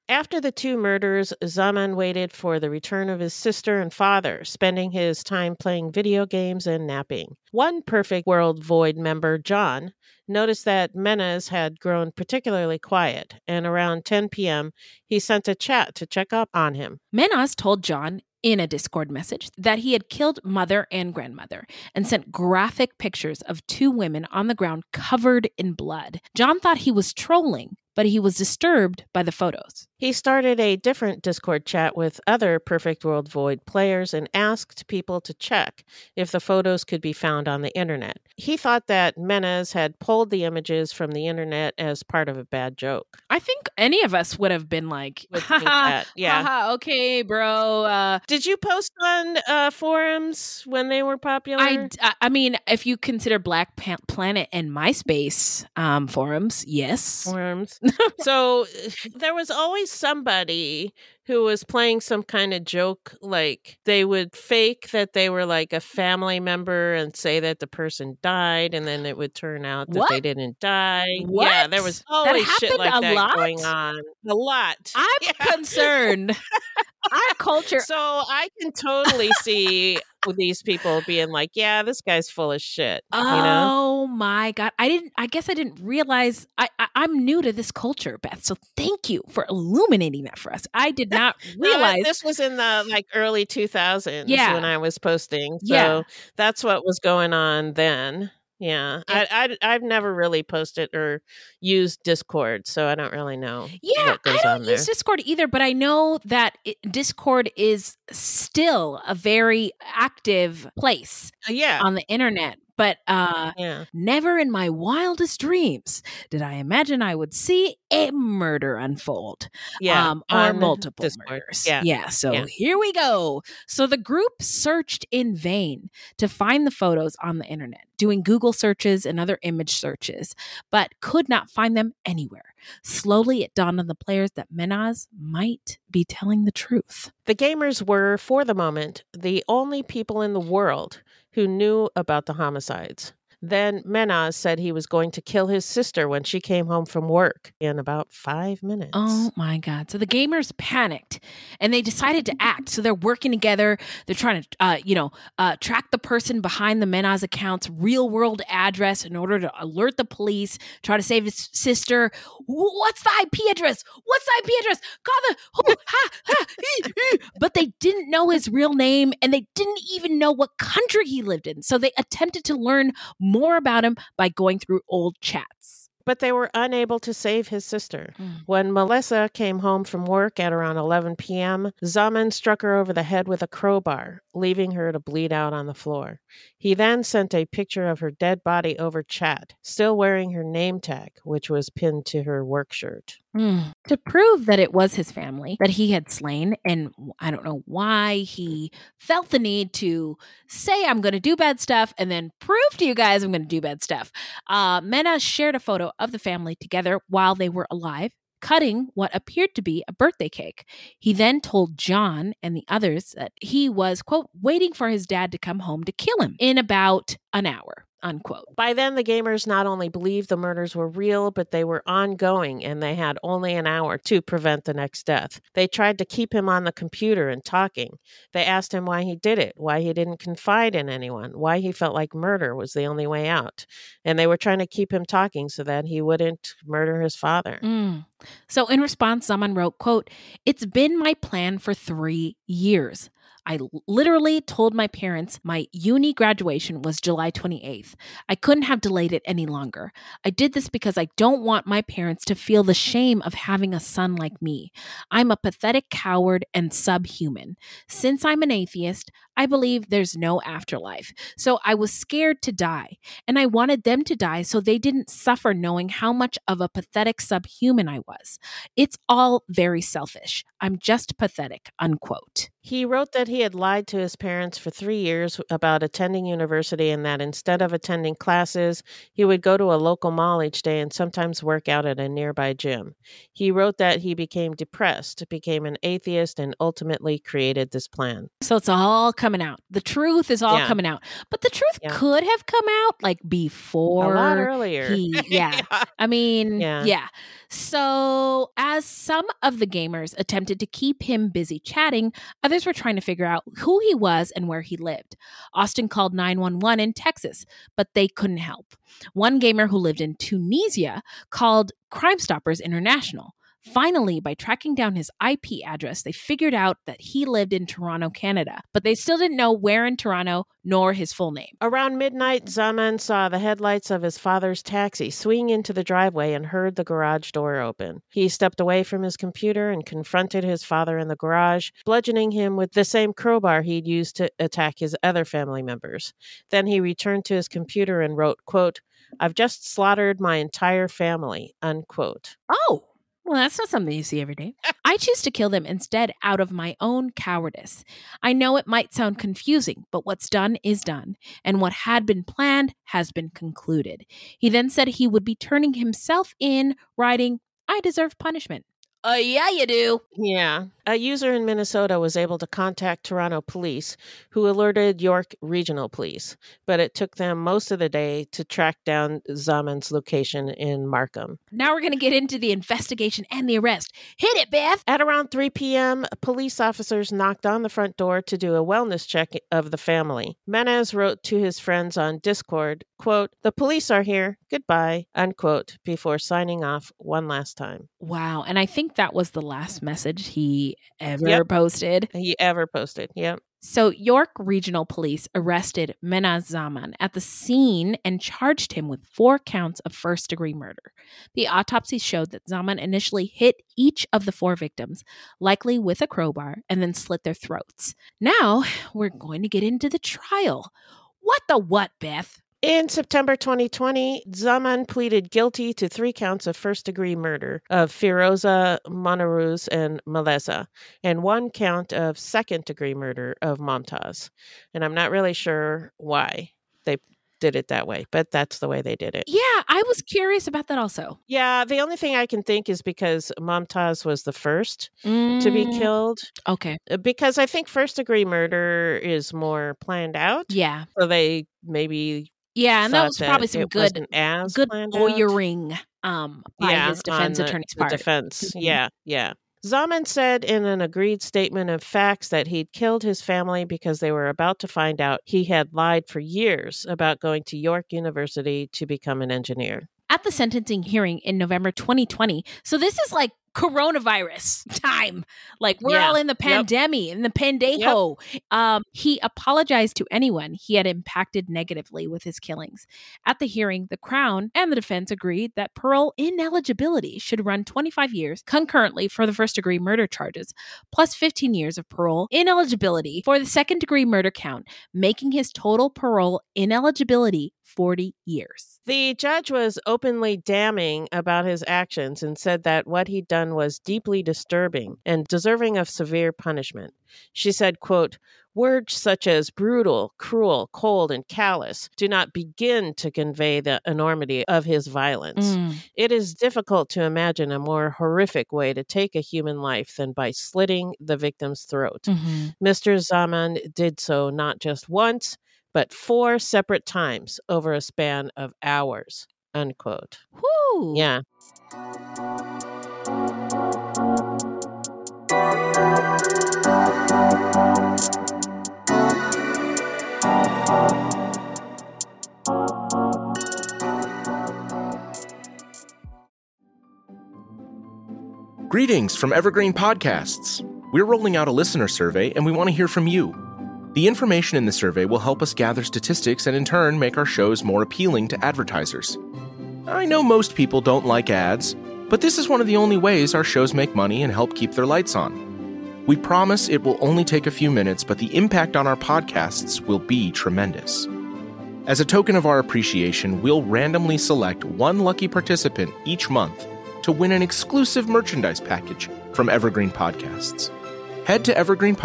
After the two murders, Zaman waited for the return of his sister and father, spending his time playing video games and napping. One Perfect World Void member, John, noticed that Menas had grown particularly quiet, and around 10 p.m., he sent a chat to check up on him. Menas told John in a Discord message that he had killed mother and grandmother and sent graphic pictures of two women on the ground covered in blood. John thought he was trolling, but he was disturbed by the photos. He started a different Discord chat with other Perfect World Void players and asked people to check if the photos could be found on the internet. He thought that Menas had pulled the images from the internet as part of a bad joke. I think any of us would have been like, Would think that, yeah. haha, okay, bro. Did you post on forums when they were popular? I mean, if you consider Black Planet and MySpace forums, yes. Forums. So there was always somebody who was playing some kind of joke, like they would fake that they were like a family member and say that the person died, and then it would turn out that they didn't die. What? Yeah, there was always shit like a that lot? going on. A lot. I'm concerned. Our culture. So I can totally see these people being like, yeah, this guy's full of shit. Oh my God. I guess I didn't realize I'm new to this culture, Beth. So thank you for illuminating that for us. I did not realize. This was in the early 2000s when I was posting. So Yeah. that's what was going on then. Yeah, I've never really posted or used Discord, so I don't really know. Yeah, what goes I on don't there. use Discord either, but I know that Discord is still a very active place Yeah, on the internet. But yeah. never in my wildest dreams did I imagine I would see a murder unfold. Yeah, or on multiple Discord. murders. Yeah. So here we go. So the group searched in vain to find the photos on the internet, doing Google searches and other image searches, but could not find them anywhere. Slowly, it dawned on the players that Menas might be telling the truth. The gamers were, for the moment, the only people in the world who knew about the homicides. Then Menas said he was going to kill his sister when she came home from work in about 5 minutes. Oh my God. So the gamers panicked and they decided to act. So they're working together. They're trying to, track the person behind the Menas account's real world address in order to alert the police, try to save his sister. What's the IP address? What's the IP address? But they didn't know his real name and they didn't even know what country he lived in. So they attempted to learn more about him by going through old chats. But they were unable to save his sister. When Melissa came home from work at around 11 p.m., Zaman struck her over the head with a crowbar, leaving her to bleed out on the floor. He then sent a picture of her dead body over chat, still wearing her name tag, which was pinned to her work shirt. To prove that it was his family that he had slain, and I don't know why he felt the need to say, I'm going to do bad stuff, and then prove to you guys I'm going to do bad stuff. Menas shared a photo of the family together while they were alive, cutting what appeared to be a birthday cake. He then told John and the others that he was, quote, waiting for his dad to come home to kill him in about an hour, unquote. By then, the gamers not only believed the murders were real, but they were ongoing, and they had only an hour to prevent the next death. They tried to keep him on the computer and talking. They asked him why he did it, why he didn't confide in anyone, why he felt like murder was the only way out. And they were trying to keep him talking so that he wouldn't murder his father. So in response, Zaman wrote, quote, "It's been my plan for 3 years. I literally told my parents my uni graduation was July 28th. I couldn't have delayed it any longer. I did this because I don't want my parents to feel the shame of having a son like me. I'm a pathetic coward and subhuman. Since I'm an atheist, I believe there's no afterlife. So I was scared to die, and I wanted them to die so they didn't suffer knowing how much of a pathetic subhuman I was. It's all very selfish. I'm just pathetic," unquote. He wrote that he had lied to his parents for 3 years about attending university and that instead of attending classes, he would go to a local mall each day and sometimes work out at a nearby gym. He wrote that he became depressed, became an atheist, and ultimately created this plan. So it's all coming out. The truth is all coming out. But the truth could have come out like before. A lot earlier. I mean, So as some of the gamers attempted to keep him busy chatting, others were trying to figure out who he was and where he lived. Austin called 911 in Texas, but they couldn't help. One gamer who lived in Tunisia called Crime Stoppers International. Finally, by tracking down his IP address, they figured out that he lived in Toronto, Canada, but they still didn't know where in Toronto nor his full name. Around midnight, Zaman saw the headlights of his father's taxi swing into the driveway and heard the garage door open. He stepped away from his computer and confronted his father in the garage, bludgeoning him with the same crowbar he'd used to attack his other family members. Then he returned to his computer and wrote, quote, "I've just slaughtered my entire family," unquote. Oh! Well, that's not something you see every day. I choose to kill them instead out of my own cowardice. I know it might sound confusing, but what's done is done, and what had been planned has been concluded. He then said he would be turning himself in, writing, "I deserve punishment." Yeah, you do. Yeah. A user in Minnesota was able to contact Toronto police, who alerted York Regional Police, but it took them most of the day to track down Zaman's location in Markham. Now we're going to get into the investigation and the arrest. Hit it, Beth! At around 3 p.m., police officers knocked on the front door to do a wellness check of the family. Menez wrote to his friends on Discord, quote, "The police are here. Goodbye," unquote, before signing off one last time. Wow. And I think that was the last message he ever posted. Yep. So York Regional Police arrested Menaz Zaman at the scene and charged him with 4 counts of first-degree murder. The autopsy showed that Zaman initially hit each of the 4 victims, likely with a crowbar, and then slit their throats. Now, we're going to get into the trial. What the what, Beth? In September 2020, Zaman pleaded guilty to 3 counts of first-degree murder of Firoza Monaruz and Meleza, and 1 count of second-degree murder of Momtaz. And I'm not really sure why they did it that way, but that's the way they did it. Yeah, I was curious about that also. Yeah, the only thing I can think is because Momtaz was the first to be killed. Okay. Because I think first-degree murder is more planned out. Yeah. So they maybe... Yeah, and that was probably some good lawyering by his defense attorney's part. Defense, yeah. Zaman said in an agreed statement of facts that he'd killed his family because they were about to find out he had lied for years about going to York University to become an engineer. At the sentencing hearing in November 2020, so this is like coronavirus time. Like we're all in the pandemic, in the pandejo. He apologized to anyone he had impacted negatively with his killings. At the hearing, the Crown and the defense agreed that parole ineligibility should run 25 years concurrently for the first-degree murder charges, plus 15 years of parole ineligibility for the second-degree murder count, making his total parole ineligibility 40 years. The judge was openly damning about his actions and said that what he'd done was deeply disturbing and deserving of severe punishment. She said, quote, "Words such as brutal, cruel, cold, and callous do not begin to convey the enormity of his violence. It is difficult to imagine a more horrific way to take a human life than by slitting the victim's throat. Mr. Zaman did so not just once, but 4 separate times over a span of hours," unquote. Whoo! Yeah. Greetings from Evergreen Podcasts. We're rolling out a listener survey and we want to hear from you. The information in the survey will help us gather statistics and in turn make our shows more appealing to advertisers. I know most people don't like ads, but this is one of the only ways our shows make money and help keep their lights on. We promise it will only take a few minutes, but the impact on our podcasts will be tremendous. As a token of our appreciation, we'll randomly select 1 lucky participant each month to win an exclusive merchandise package from Evergreen Podcasts. head to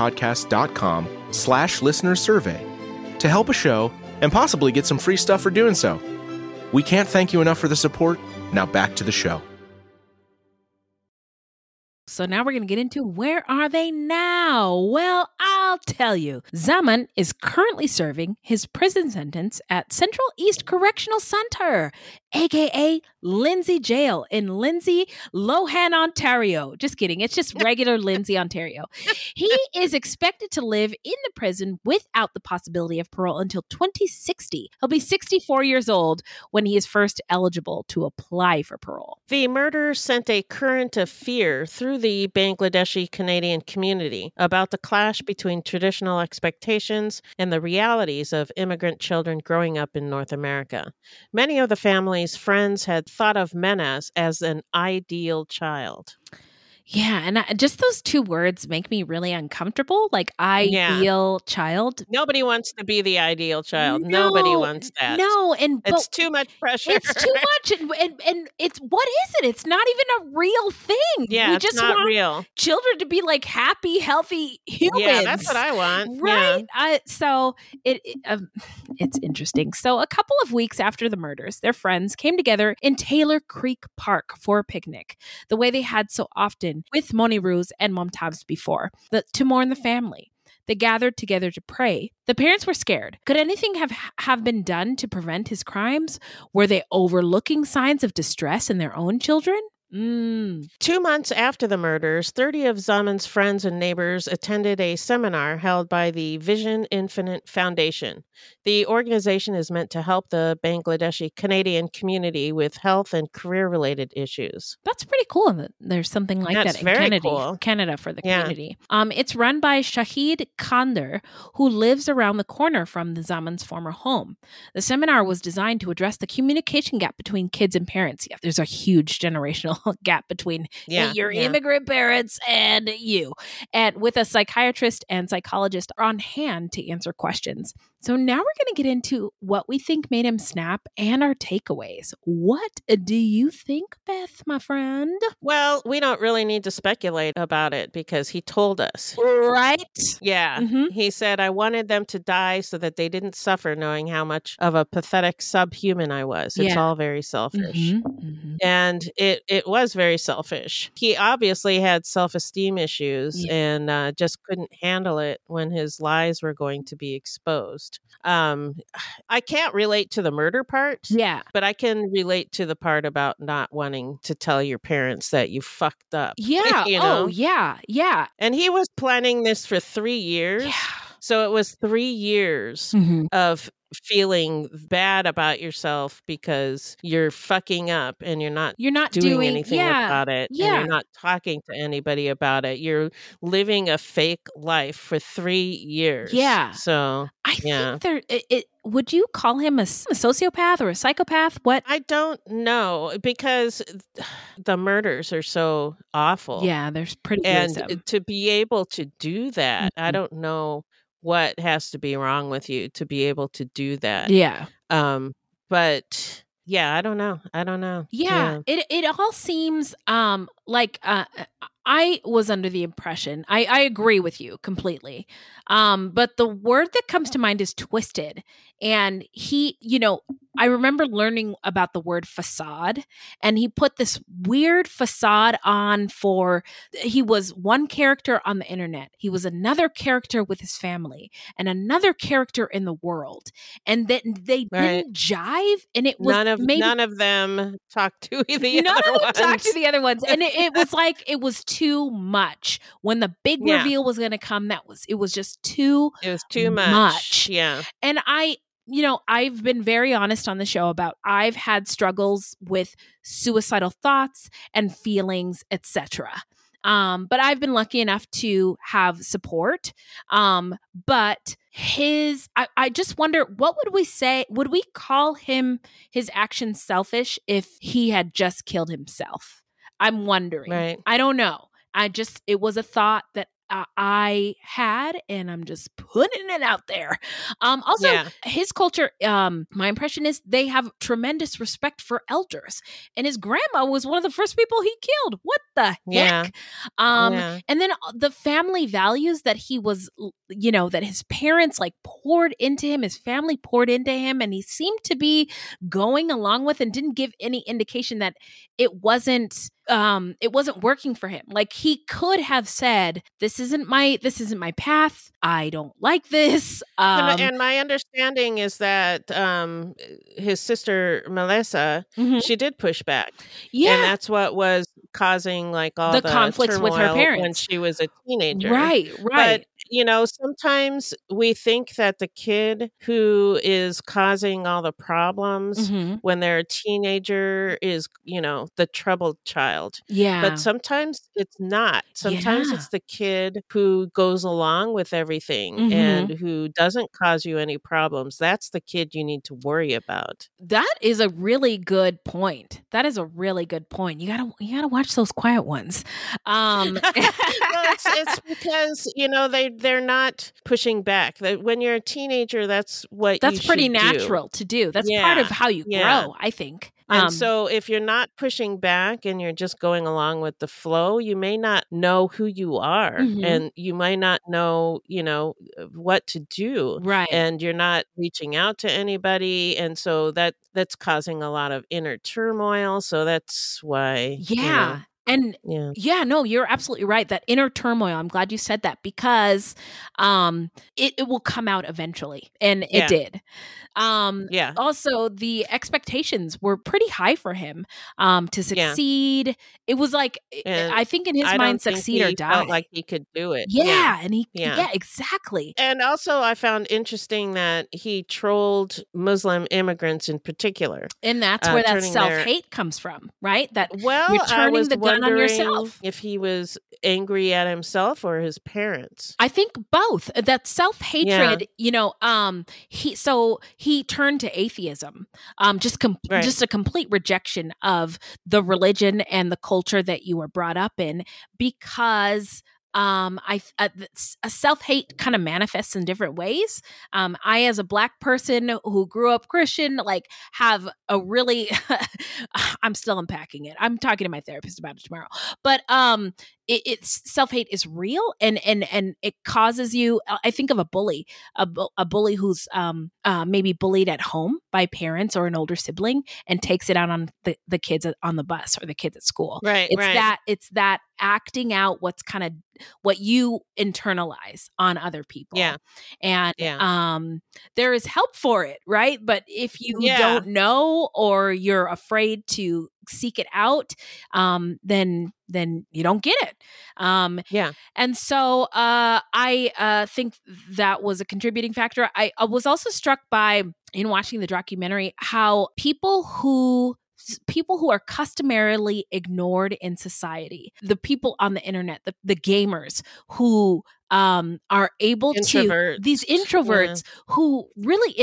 evergreenpodcast.com/listenersurvey to help a show and possibly get some free stuff for doing so. We can't thank you enough for the support. Now back to the show. So now we're going to get into where are they now? Well, I'll tell you. Zaman is currently serving his prison sentence at Central East Correctional Center, aka Lindsay Jail in Lindsay, Lohan, Ontario. Just kidding. It's just regular Lindsay, Ontario. He is expected to live in the prison without the possibility of parole until 2060. He'll be 64 years old when he is first eligible to apply for parole. The murderers sent a current of fear through the Bangladeshi Canadian community about the clash between traditional expectations and the realities of immigrant children growing up in North America. Many of the family's friends had thought of Mehnaz as an ideal child. Yeah, and just those two words make me really uncomfortable. Like, ideal child. Nobody wants to be the ideal child. Nobody wants that. No, it's too much pressure. It's too much, and it's what is it? It's not even a real thing. Yeah, we it's just not want real. children to be like happy, healthy humans. Yeah, that's what I want. Right? Yeah. So it's interesting. So a couple of weeks after the murders, their friends came together in Taylor Creek Park for a picnic, the way they had so often with Moniruz and Momtabs before, to mourn the family. They gathered together to pray. The parents were scared. Could anything have been done to prevent his crimes? Were they overlooking signs of distress in their own children? 2 months after the murders, 30 of Zaman's friends and neighbors attended a seminar held by the Vision Infinite Foundation. The organization is meant to help the Bangladeshi Canadian community with health and career-related issues. That's pretty cool that there's something like That's that in very Canada, cool. Canada for the community. It's run by Shahid Khander, who lives around the corner from the Zaman's former home. The seminar was designed to address the communication gap between kids and parents. Yeah, there's a huge generational gap between your immigrant parents and you. And with a psychiatrist and psychologist on hand to answer questions. So now we're going to get into what we think made him snap and our takeaways. What do you think, Beth, my friend? Well, we don't really need to speculate about it because he told us. Right? Yeah. Mm-hmm. He said, I wanted them to die so that they didn't suffer knowing how much of a pathetic subhuman I was. It's all very selfish. And it was very selfish. He obviously had self-esteem issues and just couldn't handle it when his lies were going to be exposed. I can't relate to the murder part. Yeah. But I can relate to the part about not wanting to tell your parents that you fucked up. Yeah. You know? Oh, yeah. Yeah. And he was planning this for 3 years. Yeah. So it was 3 years of feeling bad about yourself because you're fucking up and you're not doing anything about it. And you're not talking to anybody about it. You're living a fake life for 3 years. Yeah. So I think would you call him a sociopath or a psychopath? What? I don't know because the murders are so awful. Yeah, they're pretty gruesome. And to be able to do that, I don't know what has to be wrong with you to be able to do that. Yeah. But yeah, I don't know. Yeah. It all seems like I was under the impression, I agree with you completely. But the word that comes to mind is twisted. And he, I remember learning about the word facade, and he put this weird facade on he was one character on the internet. He was another character with his family and another character in the world. And then they didn't jive. And it was none of them talked to the none other of them ones. talked to the other ones. And it was like, it was too much. When the big reveal was going to come, it was just too much. Yeah. And I've been very honest on the show about I've had struggles with suicidal thoughts and feelings, etc. But I've been lucky enough to have support. But I just wonder, what would we say? Would we call his actions selfish if he had just killed himself? I'm wondering. Right. I don't know. It was a thought that I had, and I'm just putting it out there. Also, his culture, my impression is they have tremendous respect for elders, and his grandma was one of the first people he killed. What the heck? And then the family values that he was, that his parents like poured into him, his family poured into him, and he seemed to be going along with and didn't give any indication that it wasn't working for him. Like, he could have said, this isn't my path. I don't like this. And my understanding is that his sister Melissa, she did push back. Yeah. And that's what was causing like all the conflicts with her parents when she was a teenager. Right. But sometimes we think that the kid who is causing all the problems when they're a teenager is, the troubled child. Yeah. But sometimes it's not. Sometimes it's the kid who goes along with everything and who doesn't cause you any problems. That's the kid you need to worry about. That is a really good point. You gotta watch those quiet ones. Well, it's because they're not pushing back. When you're a teenager, that's pretty natural to do. That's part of how you grow, I think. And so if you're not pushing back and you're just going along with the flow, you may not know who you are and you might not know, what to do. Right. And you're not reaching out to anybody. And so that's causing a lot of inner turmoil. So that's why. Yeah. And no, you're absolutely right. That inner turmoil, I'm glad you said that, because it will come out eventually. And it did. Also, the expectations were pretty high for him to succeed. Yeah. It was like, I think in his mind, succeed or die. Felt like he could do it. Yeah. And exactly. And also, I found interesting that he trolled Muslim immigrants in particular. And that's where that self-hate comes from, right? That you're turning the gun on yourself. If he was angry at himself or his parents. I think both. That self-hatred, he turned to atheism, just a complete rejection of the religion and the culture that you were brought up in, because self-hate kind of manifests in different ways. I, as a Black person who grew up Christian, have a really, I'm still unpacking it. I'm talking to my therapist about it tomorrow, but it's self-hate is real, and it causes you. I think of a bully who's maybe bullied at home by parents or an older sibling, and takes it out on the kids on the bus or the kids at school. Right. It's that acting out what you internalize on other people. Yeah. And there is help for it, right? But if you don't know, or you're afraid to seek it out, then you don't get it. And so I think that was a contributing factor. I was also struck by, in watching the documentary, how people who are customarily ignored in society, the people on the internet, the gamers who are able to, these introverts who really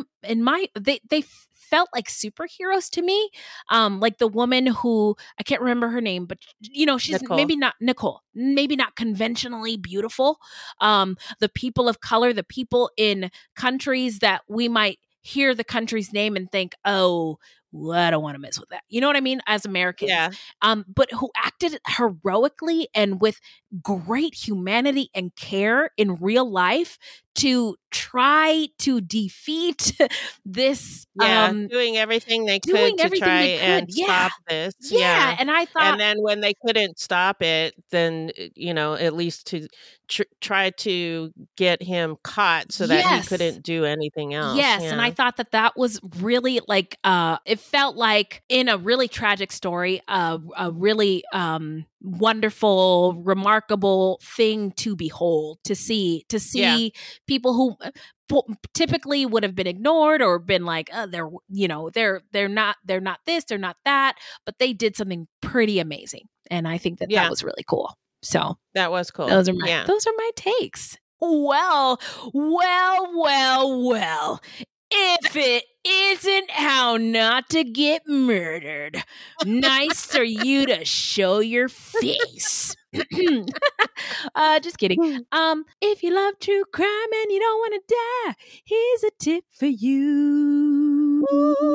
they felt like superheroes to me. Like the woman who, I can't remember her name, but she's Nicole. maybe not conventionally beautiful. The people of color, the people in countries that we might hear the country's name and think, oh, I don't want to mess with that. You know what I mean? As Americans. Yeah. But who acted heroically and with great humanity and care in real life to try to defeat this. Doing everything they could to try and stop this. Yeah. And I thought. And then when they couldn't stop it, then, at least to try to get him caught so that he couldn't do anything else. Yes. And I thought that was really it felt like, in a really tragic story, a really wonderful, remarkable thing to behold, to see people who typically would have been ignored or been like, they're not this, they're not that, but they did something pretty amazing. And I think that was really cool. So that was cool. Those are my takes. Well. If it isn't How Not to Get Murdered, nice for you to show your face. Just kidding. If you love true crime and you don't want to die, here's a tip for you.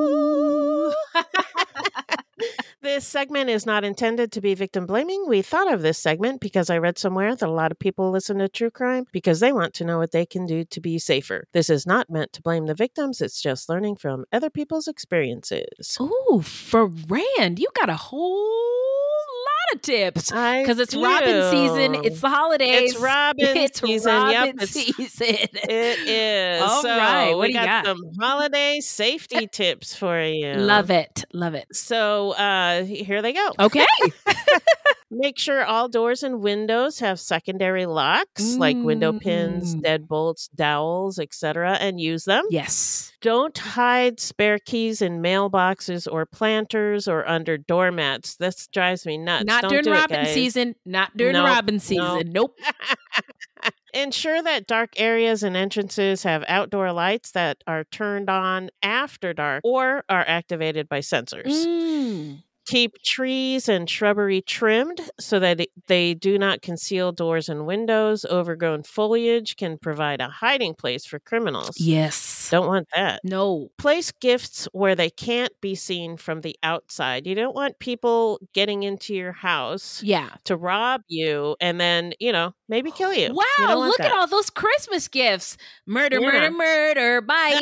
This segment is not intended to be victim blaming. We thought of this segment because I read somewhere that a lot of people listen to true crime because they want to know what they can do to be safer. This is not meant to blame the victims. It's just learning from other people's experiences. Ooh, Ferrand, you got a whole lot of tips because it's do. Robin season. It's the holidays. It's Robin season. Robin season. It is. All right. What we do you got got? some holiday safety tips for you. Love it. Love it. So here they go. Okay. Make sure all doors and windows have secondary locks like window pins, deadbolts, dowels, etc., and use them. Yes. Don't hide spare keys in mailboxes or planters or under doormats. This drives me nuts. Not Don't during do it, Robin guys. season. Not during Nope, Robin season. Nope. Ensure that dark areas and entrances have outdoor lights that are turned on after dark or are activated by sensors. Keep trees and shrubbery trimmed so that they do not conceal doors and windows. Overgrown foliage can provide a hiding place for criminals. Yes. Don't want that. No. Place gifts where they can't be seen from the outside. You don't want people getting into your house to rob you and then, maybe kill you. Wow, You don't want look at that. all those Christmas gifts. Murder, Yeah. murder, murder. Bye.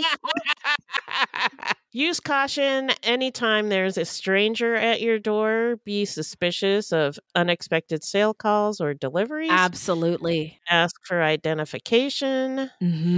Use caution anytime there's a stranger at your door. Be suspicious of unexpected sale calls or deliveries. Absolutely. Ask for identification.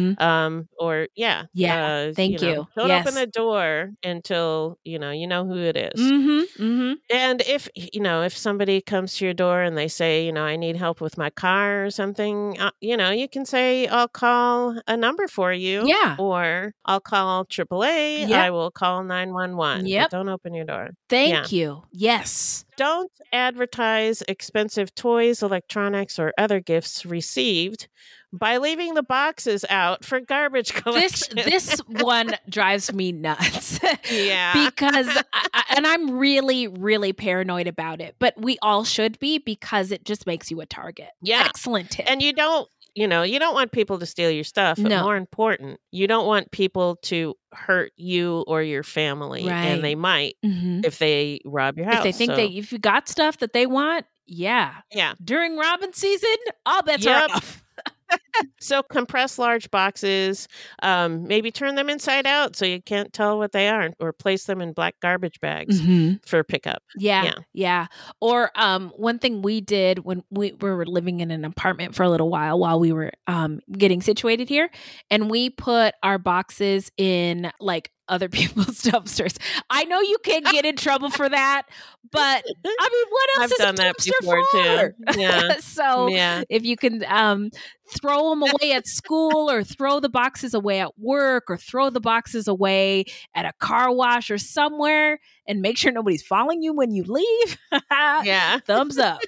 Thank you. Don't Yes. open the door until you know who it is. And if somebody comes to your door and they say, I need help with my car or something, you can say, I'll call a number for you. Yeah. Or I'll call AAA. Yep. I will call 911. But Yep. don't open your door. Thank you. Yes. Don't advertise expensive toys, electronics, or other gifts received by leaving the boxes out for garbage collection. This one drives me nuts. Yeah. Because and I'm really, really paranoid about it. But we all should be because it just makes you a target. Yeah. Excellent tip. And you don't want people to steal your stuff. But No. more important, you don't want people to hurt you or your family. Right. And they might if they rob your house. If they think if you got stuff that they want, yeah. During Robin season, all bets are off. So compress large boxes, maybe turn them inside out so you can't tell what they are, or place them in black garbage bags for pickup. Yeah. Or one thing we did when we were living in an apartment for a little while we were getting situated here, and we put our boxes in like other people's dumpsters. I know you can't get in trouble for that, but I mean, what else I've is done a that dumpster before, for? too. Yeah. So Yeah. if you can throw them away at school, or throw the boxes away at work, or throw the boxes away at a car wash or somewhere, and make sure nobody's following you when you leave. Yeah. Thumbs up.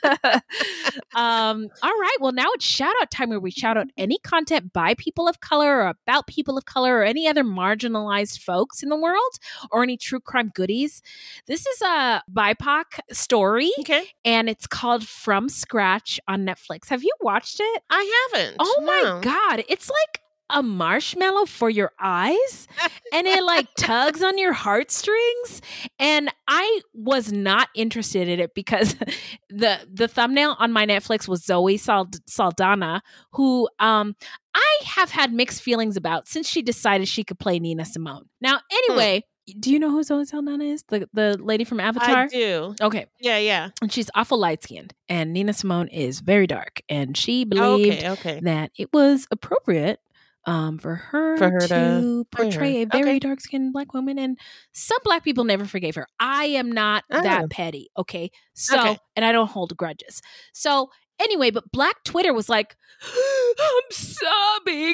All right. Well, now it's shout out time, where we shout out any content by people of color or about people of color or any other marginalized folks in the world, or any true crime goodies. This is a BIPOC story. Okay. And it's called From Scratch on Netflix. Have you watched it? I haven't. Oh No. my God. It's like a marshmallow for your eyes, and it like tugs on your heartstrings. And I was not interested in it because the thumbnail on my Netflix was Zoe Saldana, who I have had mixed feelings about since she decided she could play Nina Simone. Now, anyway, do you know who Zoe Saldana is? The lady from Avatar? I do. Okay. Yeah. And she's awful light-skinned. And Nina Simone is very dark. And she believed that it was appropriate for her to portray a very dark-skinned black woman. And some black people never forgave her. I am not that petty. Okay. So, and I don't hold grudges. So anyway, but Black Twitter was like, I'm sobbing.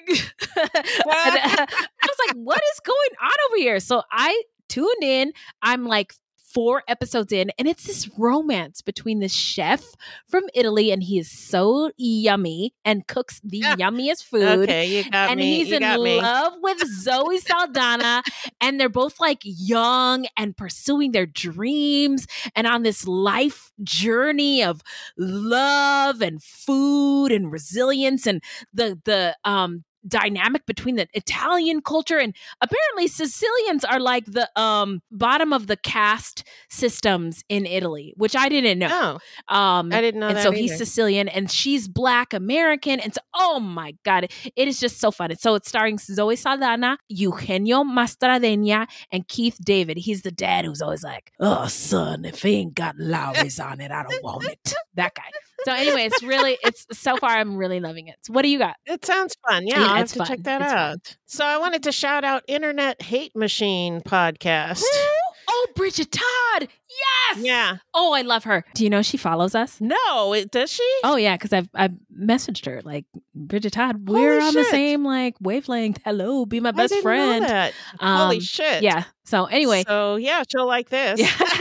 I was like, what is going on over here? So I tuned in. I'm like 4 episodes in, and it's this romance between this chef from Italy, and he is so yummy and cooks the yummiest food. Okay, you got and me. he's You in got me. love with Zoe Saldana, and they're both like young and pursuing their dreams and on this life journey of love and food and resilience and the dynamic between the Italian culture, and apparently Sicilians are like the bottom of the caste systems in Italy, which I didn't know. I didn't know and that so either. he's Sicilian and she's Black American, and so oh my god, it is just so fun. And so it's starring Zoe Saldana, Eugenio Mastradena, and Keith David. He's the dad who's always like, "Oh son, if it ain't got Lowry's on it, I don't want it." That guy. So anyway, it's so far I'm really loving it. So what do you got? It sounds fun. Yeah, I'll have it's to fun. check that It's out. fun. So I wanted to shout out Internet Hate Machine podcast. Oh, Bridget Todd. Yes. Yeah. Oh, I love her. Do you know she follows us? No, does she? Oh yeah, because I've messaged her like, Bridget Todd, we're on the same like wavelength. Hello, be my best I didn't friend. know that. Holy shit. Yeah. So anyway. So yeah, she'll like this.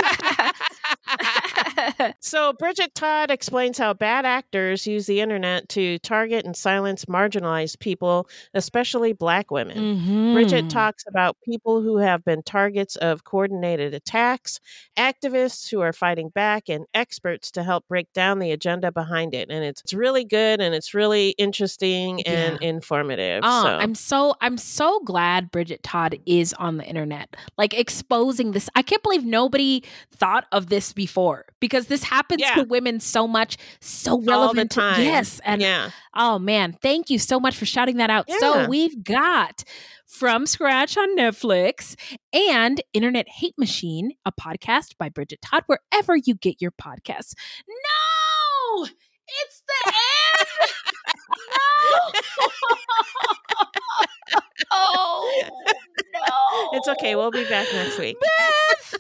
So Bridget Todd explains how bad actors use the internet to target and silence marginalized people, especially Black women. Mm-hmm. Bridget talks about people who have been targets of coordinated attacks, activists who are fighting back, and experts to help break down the agenda behind it. And it's really good and it's really interesting and informative. Oh, I'm so glad Bridget Todd is on the internet, like exposing this. I can't believe nobody thought of this before, because this happens to women so much, so relevant all the time. Yes, and oh man, thank you so much for shouting that out. So we've got From Scratch on Netflix and Internet Hate Machine, a podcast by Bridget Todd, wherever you get your podcasts. No, it's the end. No. Oh no! It's okay. We'll be back next week. Beth.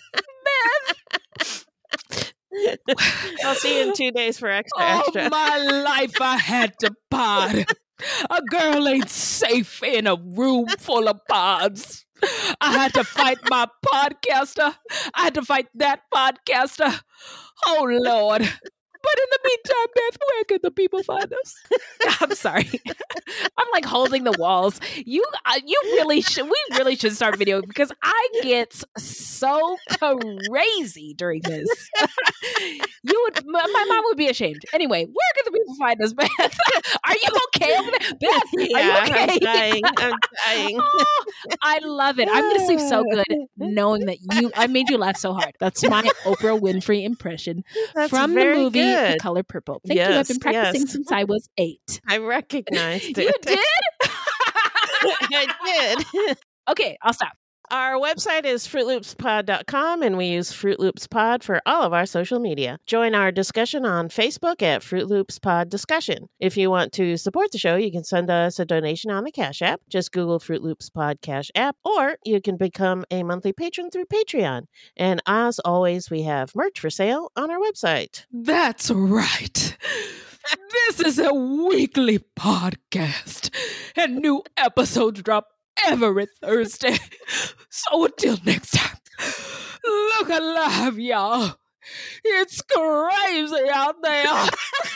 I'll see you in 2 days for extra. All my life I had to pod. A girl ain't safe in a room full of pods. I had to fight my podcaster. I had to fight that podcaster. Oh, Lord. But in the meantime, Beth, where can the people find us? I'm sorry. I'm like holding the walls. You really should. We really should start video, because I get so crazy during this. My mom would be ashamed. Anyway, where can the people find us, Beth? Are you okay over there, Beth? Are you okay? I'm dying. I'm dying. Oh, I love it. I'm going to sleep so good knowing that I made you laugh so hard. That's my Oprah Winfrey impression from the very movie good. The Color Purple. Thank you. I've been practicing since I was 8. I recognized it. You did? I did. Okay, I'll stop. Our website is FruitLoopsPod.com, and we use Fruit Loops Pod for all of our social media. Join our discussion on Facebook at Fruit Loops Pod Discussion. If you want to support the show, you can send us a donation on the Cash App. Just Google Fruit Loops Pod Cash App, or you can become a monthly patron through Patreon. And as always, we have merch for sale on our website. That's right. This is a weekly podcast, and new episodes drop every Thursday. So until next time, look alive, y'all. It's crazy out there.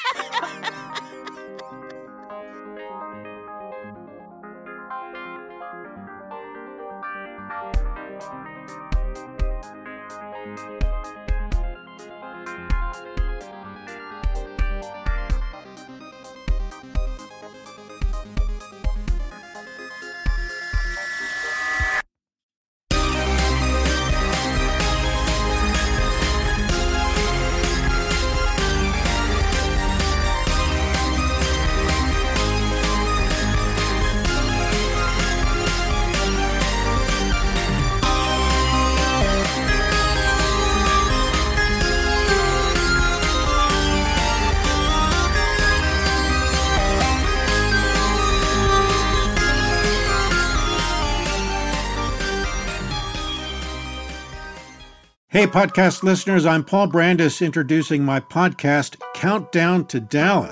Hey, podcast listeners, I'm Paul Brandis introducing my podcast, Countdown to Dallas.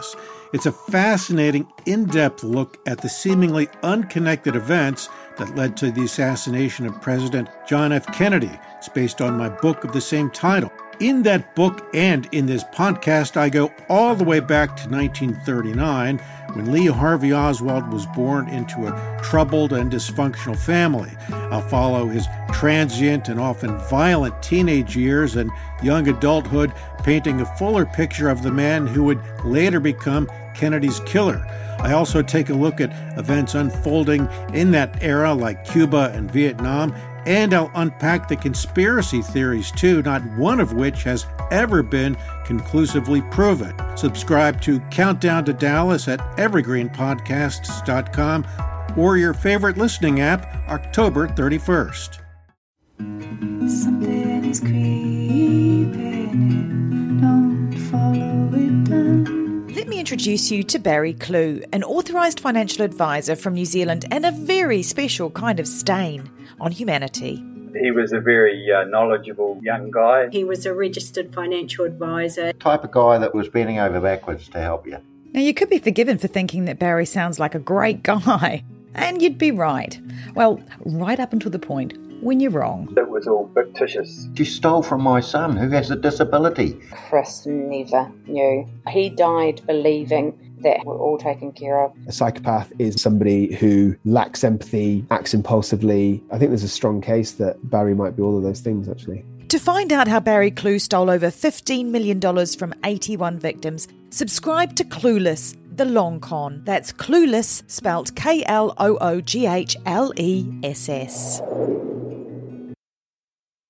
It's a fascinating, in-depth look at the seemingly unconnected events that led to the assassination of President John F. Kennedy. It's based on my book of the same title. In that book and in this podcast, I go all the way back to 1939, when Lee Harvey Oswald was born into a troubled and dysfunctional family. I'll follow his transient and often violent teenage years and young adulthood, painting a fuller picture of the man who would later become Kennedy's killer. I also take a look at events unfolding in that era, like Cuba and Vietnam, and I'll unpack the conspiracy theories too, not one of which has ever been conclusively proven. Subscribe to Countdown to Dallas at evergreenpodcasts.com or your favorite listening app, October 31st. Something is creeping in, don't follow it down. Let me introduce you to Barry Clew, an authorised financial advisor from New Zealand and a very special kind of stain on humanity. He was a very knowledgeable young guy. He was a registered financial advisor. Type of guy that was bending over backwards to help you. Now, you could be forgiven for thinking that Barry sounds like a great guy. And you'd be right. Well, right up until the point when you're wrong. It was all fictitious. You stole from my son who has a disability. Chris never knew. He died believing that we're all taken care of. A psychopath is somebody who lacks empathy, acts impulsively. I think there's a strong case that Barry might be all of those things, actually. To find out how Barry Clew stole over $15 million from 81 victims, subscribe to Clueless, The Long Con. That's Clueless, spelt Klooghless.